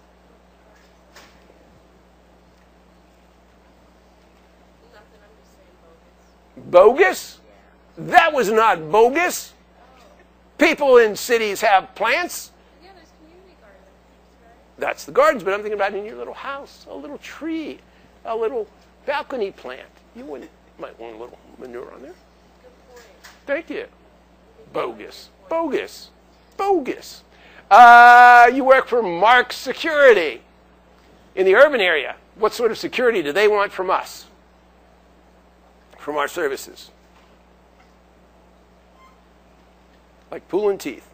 Nothing, I'm just saying Bogus? bogus. That was not bogus. People in cities have plants. Yeah, there's community gardens, right? That's the gardens, but I'm thinking about in your little house, a little tree, a little balcony plant. You wouldn't, might want a little manure on there. Good point. Thank you. Bogus. Bogus. Bogus. Uh, you work for Mark's Security in the urban area. What sort of security do they want from us? From our services? Like pulling teeth.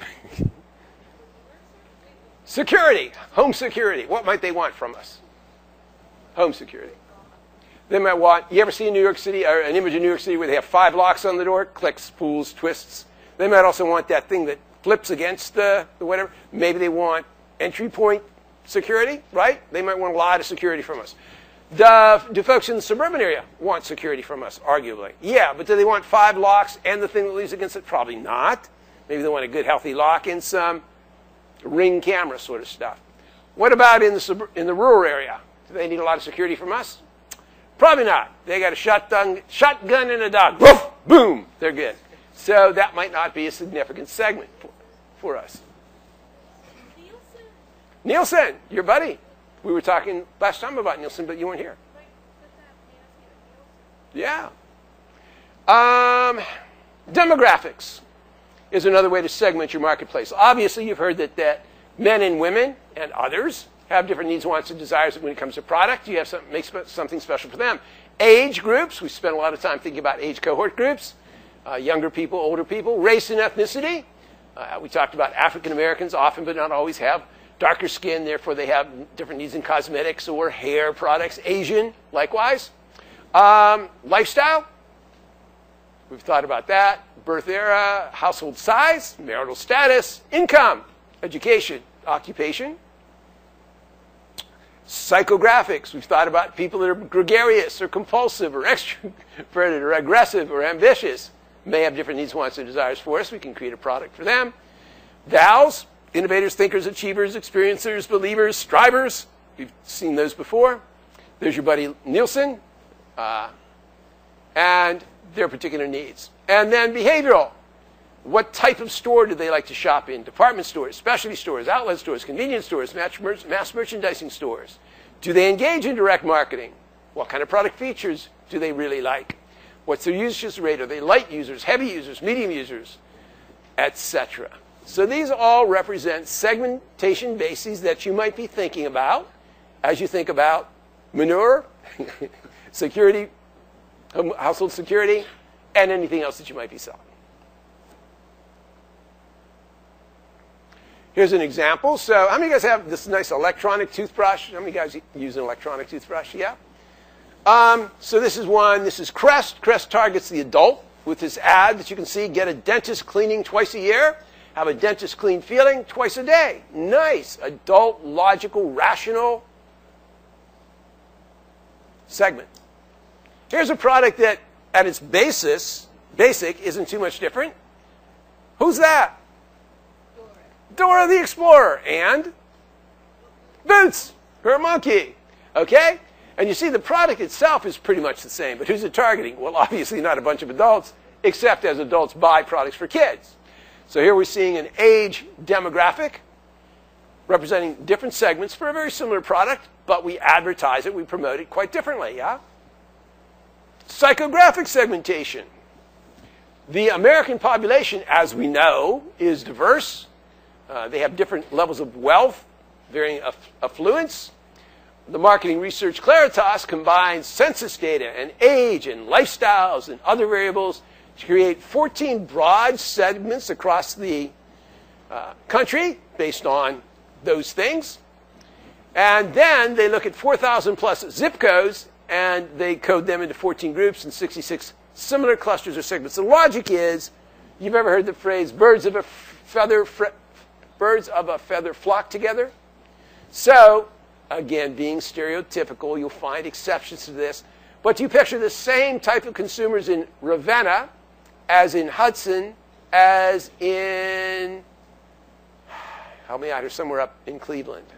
Security. Home security. What might they want from us? Home security. They might want, you ever see in New York City, or an image of New York City where they have five locks on the door? Clicks, pulls, twists. They might also want that thing that flips against the, the whatever. Maybe they want entry point security, right? They might want a lot of security from us. Do, do folks in the suburban area want security from us, arguably? Yeah, but do they want five locks and the thing that leads against it? Probably not. Maybe they want a good, healthy lock and some ring camera sort of stuff. What about in the, sub- in the rural area? Do they need a lot of security from us? Probably not. They got a shotgun, shotgun and a dog. Woof! Boom! They're good. So that might not be a significant segment for, for us. Nielsen? Nielsen, your buddy. We were talking last time about Nielsen, but you weren't here. Like, put that Yeah. fancy Nielsen. Um, demographics is another way to segment your marketplace. Obviously, you've heard that, that men and women and others have different needs, wants, and desires when it comes to product. You have some, make something special for them. Age groups. We spent a lot of time thinking about age cohort groups. Uh, younger people, older people. Race and ethnicity. Uh, we talked about African Americans often but not always have darker skin, therefore they have different needs in cosmetics or hair products. Asian, likewise. Um, lifestyle. We've thought about that. Birth era, household size, marital status, income, education, occupation. Psychographics. We've thought about people that are gregarious or compulsive or extroverted or aggressive or ambitious. May have different needs, wants, and desires for us. We can create a product for them. Vals. Innovators, thinkers, achievers, experiencers, believers, strivers. We've seen those before. There's your buddy Nielsen. Uh, and their particular needs. And then behavioral. What type of store do they like to shop in? Department stores, specialty stores, outlet stores, convenience stores, mass, mer- mass merchandising stores. Do they engage in direct marketing? What kind of product features do they really like? What's their usage rate? Are they light users, heavy users, medium users, et cetera? So these all represent segmentation bases that you might be thinking about as you think about manure, security, household security, and anything else that you might be selling. Here's an example. So how many of you guys have this nice electronic toothbrush? How many guys use an electronic toothbrush? Yeah? Um, so this is one. This is Crest. Crest targets the adult with this ad that you can see. Get a dentist cleaning twice a year. Have a dentist clean feeling twice a day. Nice. Adult, logical, rational segment. Here's a product that at its basis, basic isn't too much different. Who's that? Dora. Dora the Explorer. And Boots, her monkey. Okay? And you see the product itself is pretty much the same. But who's it targeting? Well, obviously not a bunch of adults, except as adults buy products for kids. So here we're seeing an age demographic representing different segments for a very similar product, but we advertise it, we promote it quite differently, yeah? Psychographic segmentation. The American population, as we know, is diverse. Uh, they have different levels of wealth, varying aff- affluence. The marketing research Claritas combines census data and age and lifestyles and other variables to create fourteen broad segments across the uh, country based on those things. And then they look at four thousand plus zip codes, and they code them into fourteen groups and sixty-six similar clusters or segments. The logic is, you've ever heard the phrase, birds of a feather, birds of a feather flock together? So, again, being stereotypical, you'll find exceptions to this. But you picture the same type of consumers in Ravenna, as in Hudson, as in, help me out here, somewhere up in Cleveland.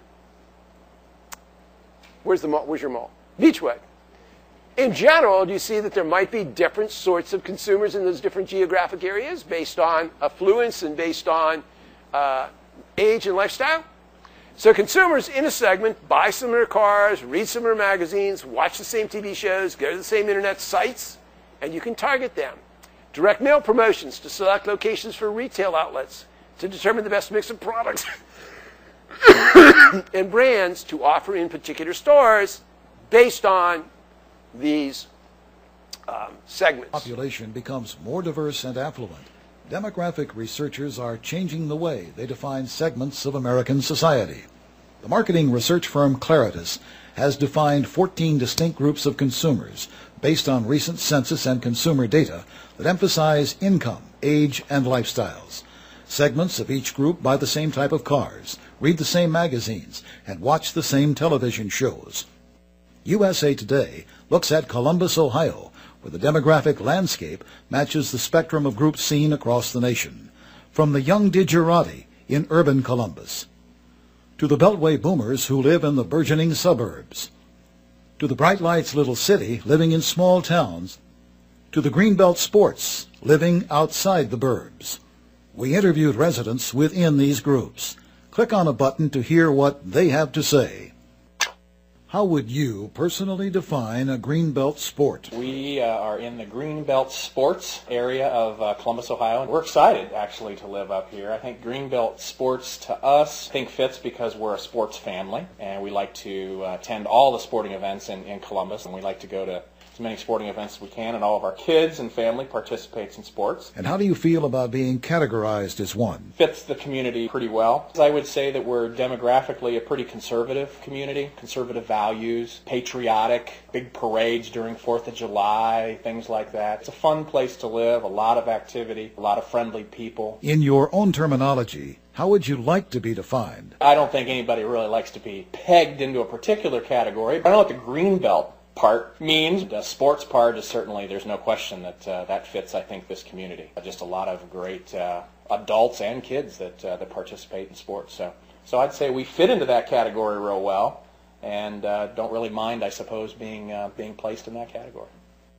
Where's the mall? Where's your mall? Beechwood. In general, do you see that there might be different sorts of consumers in those different geographic areas based on affluence and based on uh, age and lifestyle? So consumers in a segment buy similar cars, read similar magazines, watch the same T V shows, go to the same internet sites, and you can target them. Direct mail promotions to select locations for retail outlets to determine the best mix of products and brands to offer in particular stores based on these um, segments. Population becomes more diverse and affluent. Demographic researchers are changing the way they define segments of American society. The marketing research firm Claritas has defined fourteen distinct groups of consumers based on recent census and consumer data that emphasize income, age, and lifestyles. Segments of each group buy the same type of cars, read the same magazines, and watch the same television shows. U S A Today looks at Columbus, Ohio, where the demographic landscape matches the spectrum of groups seen across the nation, from the young digerati in urban Columbus, to the Beltway boomers who live in the burgeoning suburbs, to the Bright Lights little city living in small towns, to the Greenbelt sports living outside the burbs. We interviewed residents within these groups. Click on a button to hear what they have to say. How would you personally define a Greenbelt sport? We uh, are in the Greenbelt sports area of uh, Columbus, Ohio, and we're excited actually to live up here. I think Greenbelt sports to us I think fits because we're a sports family, and we like to uh, attend all the sporting events in, in Columbus, and we like to go to as many sporting events as we can, and all of our kids and family participates in sports. And how do you feel about being categorized as one? Fits the community pretty well. I would say that we're demographically a pretty conservative community, conservative values, patriotic, big parades during fourth of July, things like that. It's a fun place to live, a lot of activity, a lot of friendly people. In your own terminology, how would you like to be defined? I don't think anybody really likes to be pegged into a particular category. I know what the Greenbelt part means. The sports part is certainly, there's no question that uh, that fits, I think, this community. Just a lot of great uh, adults and kids that uh, that participate in sports. So, so I'd say we fit into that category real well, and uh, don't really mind, I suppose, being uh, being placed in that category.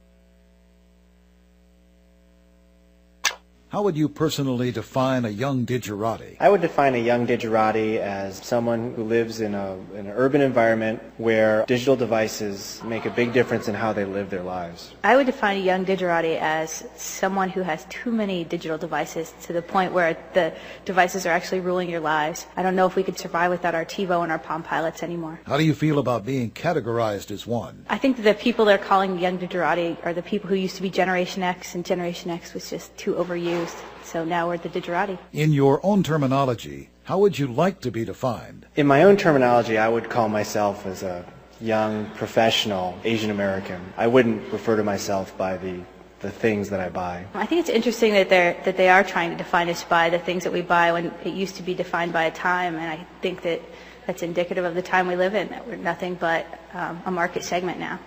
How would you personally define a young digerati? I would define a young digerati as someone who lives in, a, in an urban environment where digital devices make a big difference in how they live their lives. I would define a young digerati as someone who has too many digital devices to the point where the devices are actually ruling your lives. I don't know if we could survive without our TiVo and our Palm Pilots anymore. How do you feel about being categorized as one? I think that the people they're calling young digerati are the people who used to be Generation X, and Generation X was just too overused. So now we're the digerati. In your own terminology, how would you like to be defined? In my own terminology, I would call myself as a young, professional Asian American. I wouldn't refer to myself by the, the things that I buy. I think it's interesting that they're that they are trying to define us by the things that we buy when it used to be defined by a time, and I think that that's indicative of the time we live in, that we're nothing but um, a market segment now.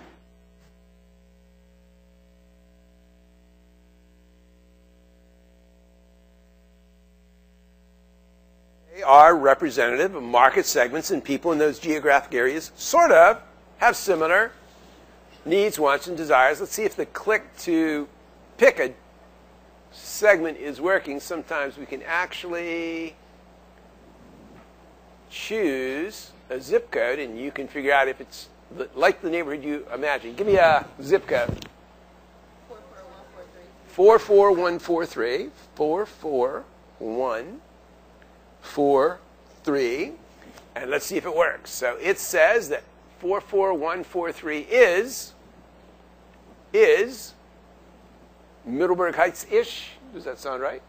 Are representative of market segments, and people in those geographic areas sort of have similar needs, wants, and desires. Let's see if the click to pick a segment is working. Sometimes we can actually choose a zip code, and you can figure out if it's like the neighborhood you imagine. Give me a zip code. four four one four three. four four one four three, and let's see if it works. So it says that four four one four three is is Middleburg Heights-ish. Does that sound right?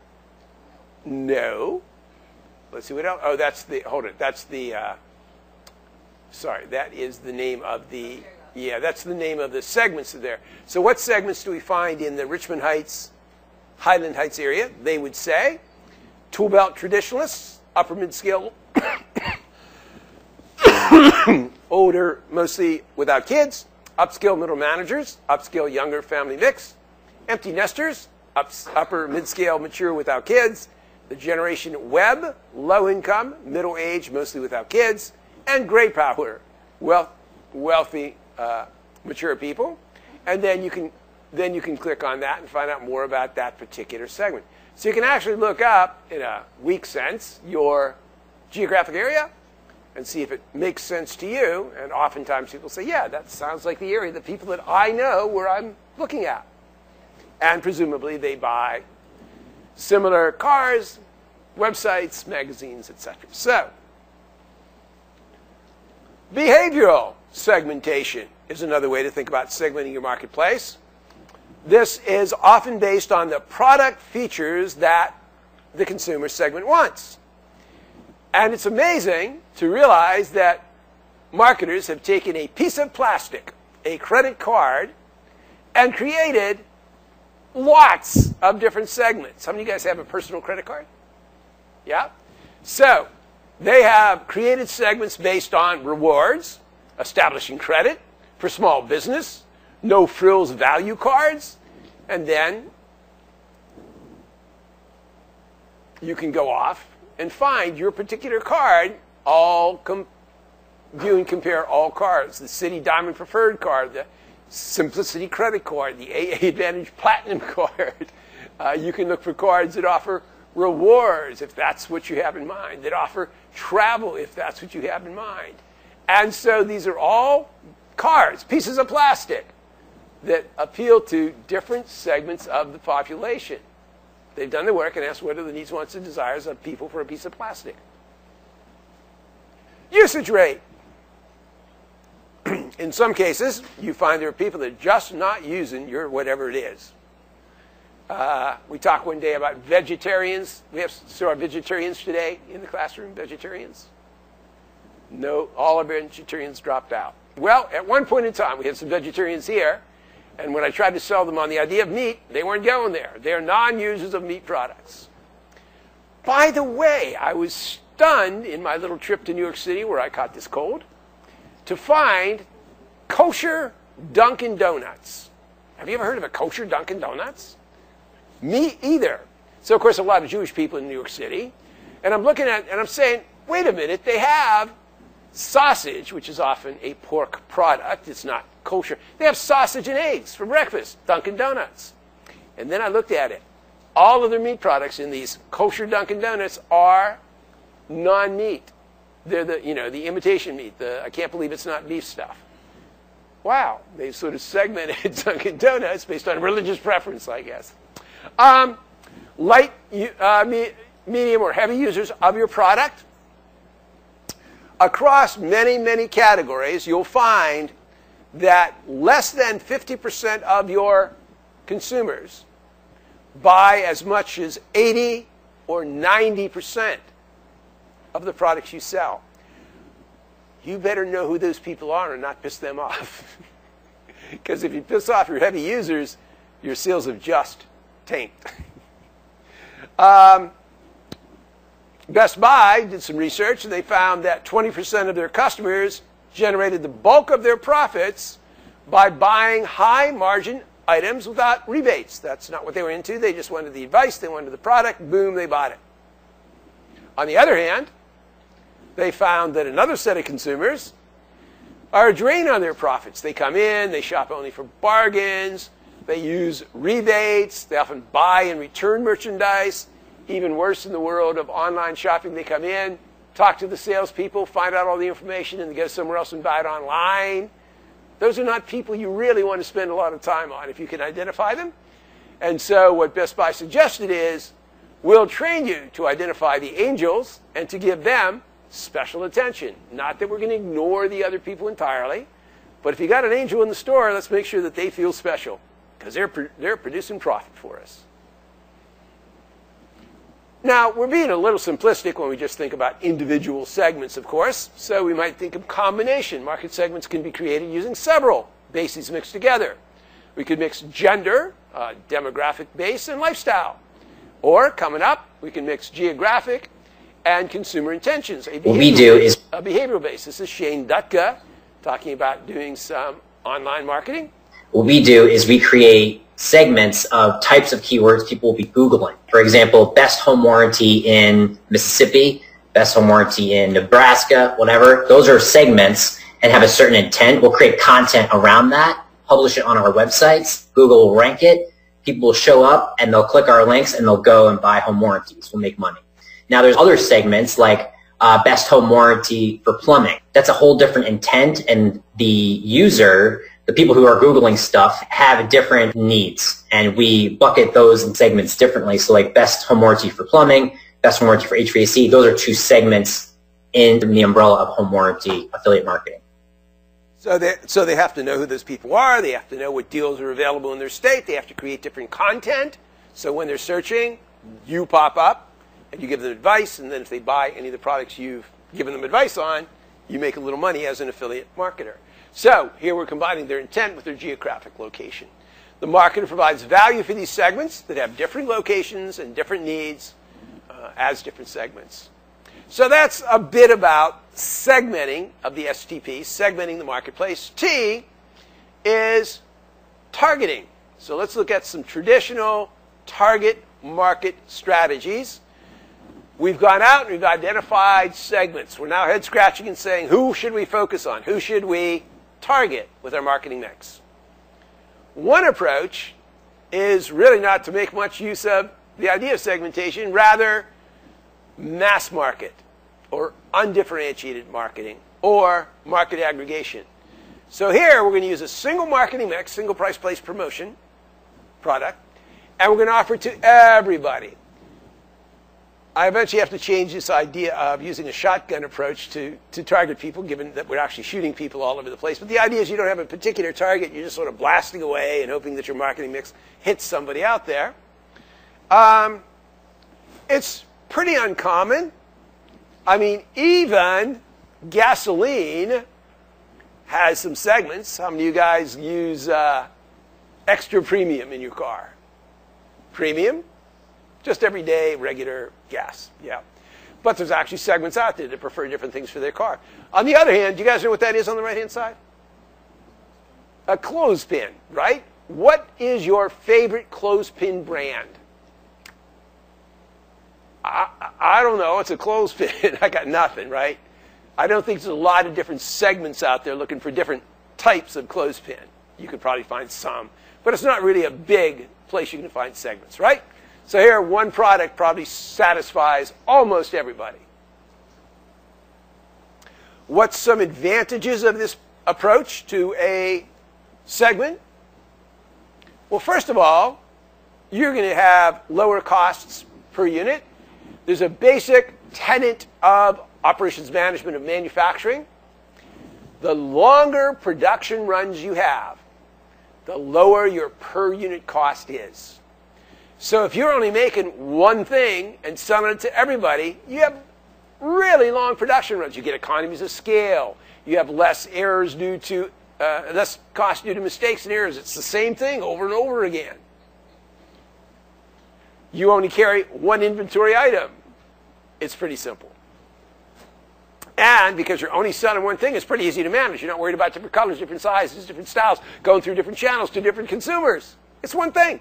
No. Let's see what else. Oh, that's the hold it. That's the uh, Sorry, that is the name of the, yeah, that's the name of the segments there. So what segments do we find in the Richmond Heights, Highland Heights area? They would say tool belt traditionalists, upper mid-scale, older, mostly without kids, upscale middle managers, upscale younger family mix, empty nesters, ups, upper mid-scale mature without kids, the generation web, low income, middle age, mostly without kids, and gray power, wealth, wealthy, uh, mature people. And then you can then you can click on that and find out more about that particular segment. So you can actually look up, in a weak sense, your geographic area and see if it makes sense to you. And oftentimes people say, yeah, that sounds like the area, the people that I know where I'm looking at. And presumably they buy similar cars, websites, magazines, et cetera. So, behavioral segmentation is another way to think about segmenting your marketplace. This is often based on the product features that the consumer segment wants. And it's amazing to realize that marketers have taken a piece of plastic, a credit card, and created lots of different segments. How many of you guys have a personal credit card? Yeah? So, they have created segments based on rewards, establishing credit for small business, no frills value cards, and then you can go off and find your particular card, all com- view and compare all cards, the Citi Diamond Preferred card, the Simplicity Credit Card, the A A Advantage Platinum card. Uh, you can look for cards that offer rewards, if that's what you have in mind, that offer travel, if that's what you have in mind. And so these are all cards, pieces of plastic, that appeal to different segments of the population. They've done the work and asked what are the needs, wants, and desires of people for a piece of plastic. Usage rate. In some cases, you find there are people that are just not using your whatever it is. Uh, we talked one day about vegetarians. We have so are vegetarians today in the classroom, vegetarians? No, all our vegetarians dropped out. Well, at one point in time, we had some vegetarians here, and when I tried to sell them on the idea of meat, they weren't going there. They're non-users of meat products. By the way, I was stunned in my little trip to New York City, where I caught this cold, to find kosher Dunkin' Donuts. Have you ever heard of a kosher Dunkin' Donuts? Me either. So, of course, a lot of Jewish people in New York City. And I'm looking at and I'm saying, wait a minute, they have sausage, which is often a pork product. It's not kosher. They have sausage and eggs for breakfast, Dunkin' Donuts. And then I looked at it. All of their meat products in these kosher Dunkin' Donuts are non-meat. They're the, you know, the imitation meat. The I can't believe it's not beef stuff. Wow, they sort of segmented Dunkin' Donuts based on religious preference, I guess. Um, light, uh, me, medium, or heavy users of your product. Across many, many categories, you'll find that less than fifty percent of your consumers buy as much as eighty or ninety percent of the products you sell. You better know who those people are and not piss them off. Because if you piss off your heavy users, your sales have just tanked. um, Best Buy did some research, and they found that twenty percent of their customers generated the bulk of their profits by buying high-margin items without rebates. That's not what they were into. They just wanted the advice. They wanted the product. Boom, they bought it. On the other hand, they found that another set of consumers are a drain on their profits. They come in, they shop only for bargains, they use rebates, they often buy and return merchandise. Even worse in the world of online shopping, they come in, talk to the salespeople, find out all the information, and they go somewhere else and buy it online. Those are not people you really want to spend a lot of time on if you can identify them. And so what Best Buy suggested is, we'll train you to identify the angels and to give them special attention. Not that we're going to ignore the other people entirely, but if you got an angel in the store, let's make sure that they feel special, because they're, they're producing profit for us. Now, we're being a little simplistic when we just think about individual segments, of course. So we might think of combination. Market segments can be created using several bases mixed together. We could mix gender, uh, demographic base, and lifestyle. Or, coming up, we can mix geographic and consumer intentions. A What we do is a behavioral base. This is Shane Dutka talking about doing some online marketing. what we do is we create segments of types of keywords people will be Googling. For example, best home warranty in Mississippi, best home warranty in Nebraska, whatever. Those are segments and have a certain intent. We'll create content around that, publish it on our websites. Google will rank it. People will show up and they'll click our links and they'll go and buy home warranties. We'll make money. Now there's other segments like uh, best home warranty for plumbing. That's a whole different intent, and the user, the people who are Googling stuff, have different needs, and we bucket those in segments differently. So like best home warranty for plumbing, best home warranty for H V A C, those are two segments in the umbrella of home warranty affiliate marketing. So they, so they have to know who those people are. They have to know what deals are available in their state. They have to create different content. So when they're searching, you pop up and you give them advice. And then if they buy any of the products you've given them advice on, you make a little money as an affiliate marketer. So here we're combining their intent with their geographic location. The marketer provides value for these segments that have different locations and different needs uh, as different segments. So that's a bit about segmenting of the S T P, segmenting the marketplace. T is targeting. So let's look at some traditional target market strategies. We've gone out and we've identified segments. We're now head scratching and saying, who should we focus on? Who should we target with our marketing mix? One approach is really not to make much use of the idea of segmentation, rather mass market or undifferentiated marketing or market aggregation. So here we're going to use a single marketing mix, single price, place, promotion product, and we're going to offer it to everybody. I eventually have to change this idea of using a shotgun approach to, to target people, given that we're actually shooting people all over the place. But the idea is you don't have a particular target. You're just sort of blasting away and hoping that your marketing mix hits somebody out there. Um, it's pretty uncommon. I mean, even gasoline has some segments. How many of you guys use uh, extra premium in your car? Premium? Just everyday, regular gas, yeah. But there's actually segments out there that prefer different things for their car. On the other hand, do you guys know what that is on the right-hand side? A clothespin, right? What is your favorite clothespin brand? I, I don't know. It's a clothespin. I got nothing, right? I don't think there's a lot of different segments out there looking for different types of clothespin. You could probably find some, but it's not really a big place you can find segments, right? So here, one product probably satisfies almost everybody. What's some advantages of this approach to a segment? Well, first of all, you're going to have lower costs per unit. There's a basic tenet of operations management of manufacturing. The longer production runs you have, the lower your per unit cost is. So if you're only making one thing and selling it to everybody, you have really long production runs. You get economies of scale. You have less errors due to, uh, less cost due to mistakes and errors. It's the same thing over and over again. You only carry one inventory item. It's pretty simple. And because you're only selling one thing, it's pretty easy to manage. You're not worried about different colors, different sizes, different styles, going through different channels to different consumers. It's one thing.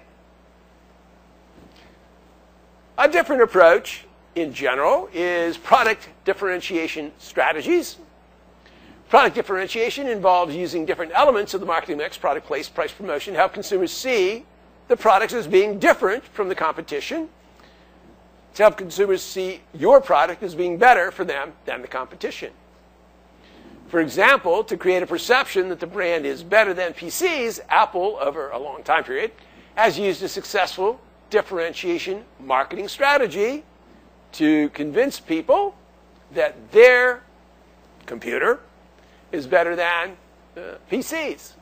A different approach, in general, is product differentiation strategies. Product differentiation involves using different elements of the marketing mix, product place, price, promotion, to help consumers see the products as being different from the competition, to help consumers see your product as being better for them than the competition. For example, to create a perception that the brand is better than P C's, Apple, over a long time period, has used a successful differentiation marketing strategy to convince people that their computer is better than uh, P C's.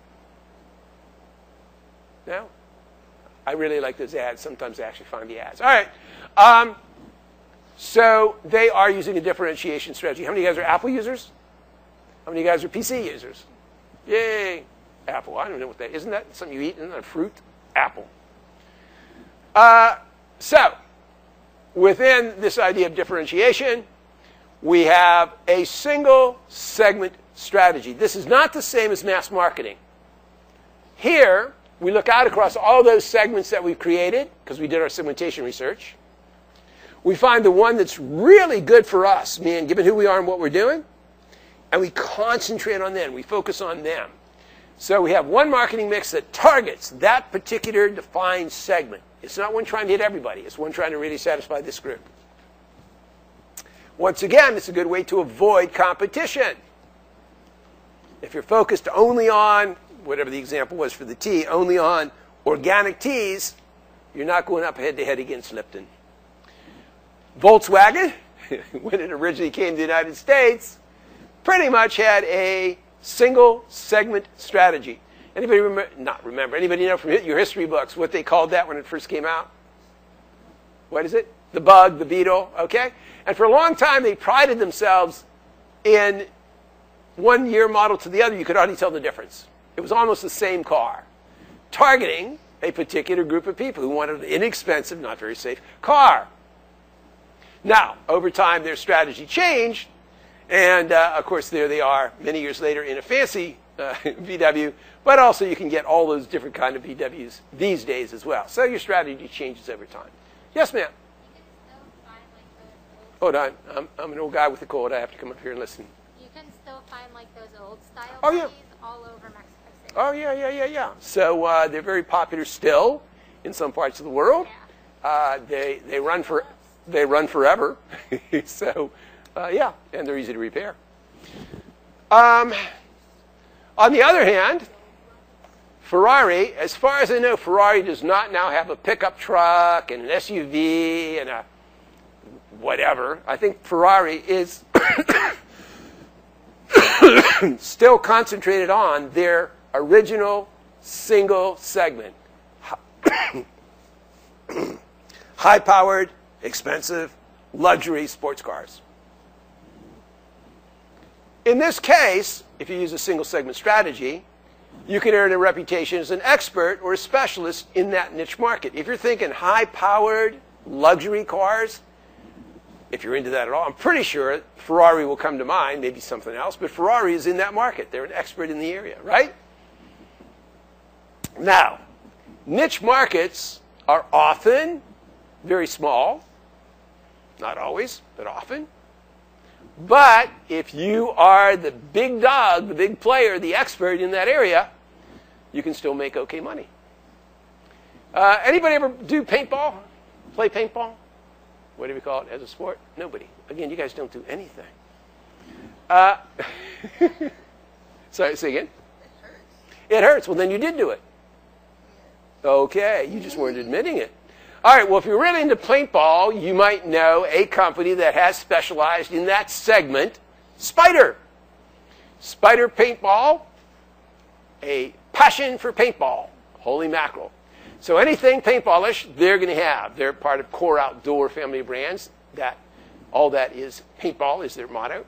Now, I really like those ads. Sometimes I actually find the ads. All right. Um, So they are using a differentiation strategy. How many of you guys are Apple users? How many of you guys are P C users? Yay. Apple. I don't know what that is. Isn't that something you eat? Isn't that a fruit? Apple. Uh, so within this idea of differentiation, we have a single segment strategy. This is not the same as mass marketing. Here, we look out across all those segments that we've created, because we did our segmentation research. We find the one that's really good for us, meaning given who we are and what we're doing, and we concentrate on them. We focus on them. So we have one marketing mix that targets that particular defined segment. It's not one trying to hit everybody. It's one trying to really satisfy this group. Once again, it's a good way to avoid competition. If you're focused only on, whatever the example was for the tea, only on organic teas, you're not going up head-to-head against Lipton. Volkswagen, when it originally came to the United States, pretty much had a single segment strategy. Anybody remember, not remember, anybody know from your history books what they called that when it first came out? What is it? The bug, the beetle, okay? And for a long time, they prided themselves in one year model to the other. You could hardly tell the difference. It was almost the same car, targeting a particular group of people who wanted an inexpensive, not very safe car. Now, over time, their strategy changed. And, uh, of course, there they are many years later in a fancy uh, V W. But also, you can get all those different kind of V Ws these days as well. So your strategy changes over time. Yes, ma'am? Hold on. I'm, I'm an old guy with a cold. I have to come up here and listen. You can still find like those old style oh, yeah. buggies all over Mexico City. Oh, yeah, yeah, yeah, yeah. So uh, they're very popular still in some parts of the world. Yeah. Uh, they, they, run for, they run forever. So, uh, yeah, and they're easy to repair. Um, on the other hand, Ferrari, as far as I know, Ferrari does not now have a pickup truck and an S U V and a whatever. I think Ferrari is still concentrated on their original single segment. High-powered, expensive, luxury sports cars. In this case, if you use a single segment strategy, you can earn a reputation as an expert or a specialist in that niche market. If you're thinking high-powered, luxury cars, if you're into that at all, I'm pretty sure Ferrari will come to mind, maybe something else, but Ferrari is in that market. They're an expert in the area, right? Now, niche markets are often very small. Not always, but often. But if you are the big dog, the big player, the expert in that area, you can still make okay money. Uh, anybody ever do paintball? Play paintball? What do we call it as a sport? Nobody. Again, you guys don't do anything. Uh, sorry, say again? It hurts. It hurts. Well, then you did do it. Okay, you just weren't admitting it. All right, well, if you're really into paintball, you might know a company that has specialized in that segment, Spyder. Spyder Paintball, a passion for paintball. Holy mackerel. So anything paintballish, they're going to have. They're part of Core Outdoor family of brands. That, all that is paintball is their motto.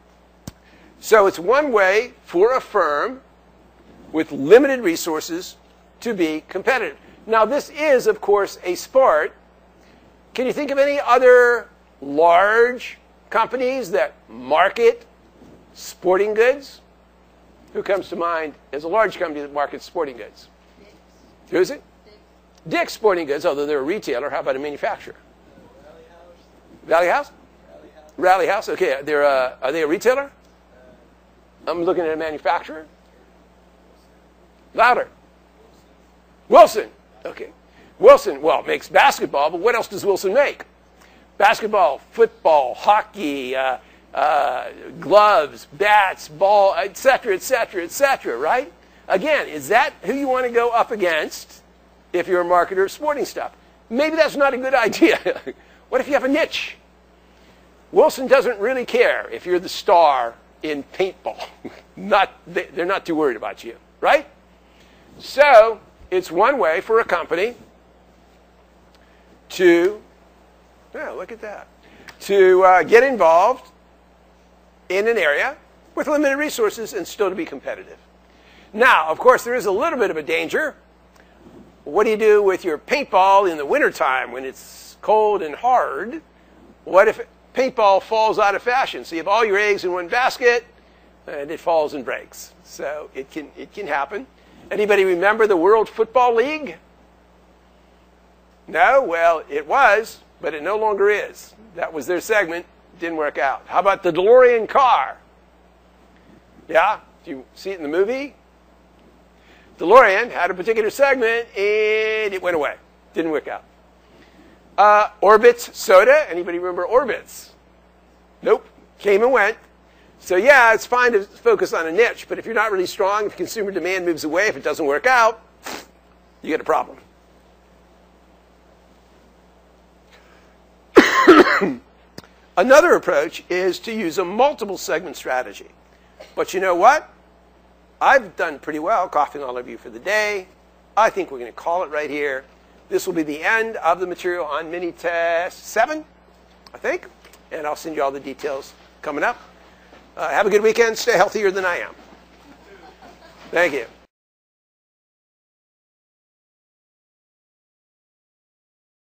So it's one way for a firm with limited resources to be competitive. Now, this is, of course, a sport. Can you think of any other large companies that market sporting goods? Who comes to mind as a large company that markets sporting goods? Dick's. Who is it? Dick's. Dick's Sporting Goods, although they're a retailer. How about a manufacturer? Rally House. Rally House? Rally House. Rally House. Okay, they're a, are they a retailer? Uh, I'm looking at a manufacturer. Louder. Wilson. Wilson. Okay. Wilson, well, makes basketball, but what else does Wilson make? Basketball, football, hockey, uh, uh, gloves, bats, ball, et cetera, et cetera, et cetera, right? Again, is that who you want to go up against if you're a marketer of sporting stuff? Maybe that's not a good idea. What if you have a niche? Wilson doesn't really care if you're the star in paintball. Not, they're not too worried about you, right? So it's one way for a company to, yeah, look at that. to uh, get involved in an area with limited resources and still to be competitive. Now, of course, there is a little bit of a danger. What do you do with your paintball in the wintertime when it's cold and hard? What if paintball falls out of fashion? So you have all your eggs in one basket, and it falls and breaks. So it can, it can happen. Anybody remember the World Football League? No? Well, it was, but it no longer is. That was their segment. Didn't work out. How about the DeLorean car? Yeah? Do you see it in the movie? DeLorean had a particular segment, and it went away. Didn't work out. Uh, Orbitz soda. Anybody remember Orbitz? Nope. Came and went. So yeah, it's fine to focus on a niche, but if you're not really strong, if consumer demand moves away, if it doesn't work out, you get a problem. Another approach is to use a multiple segment strategy. But you know what? I've done pretty well coughing all over you for the day. I think we're going to call it right here. This will be the end of the material on mini test seven, I think. And I'll send you all the details coming up. Uh, have a good weekend. Stay healthier than I am. Thank you.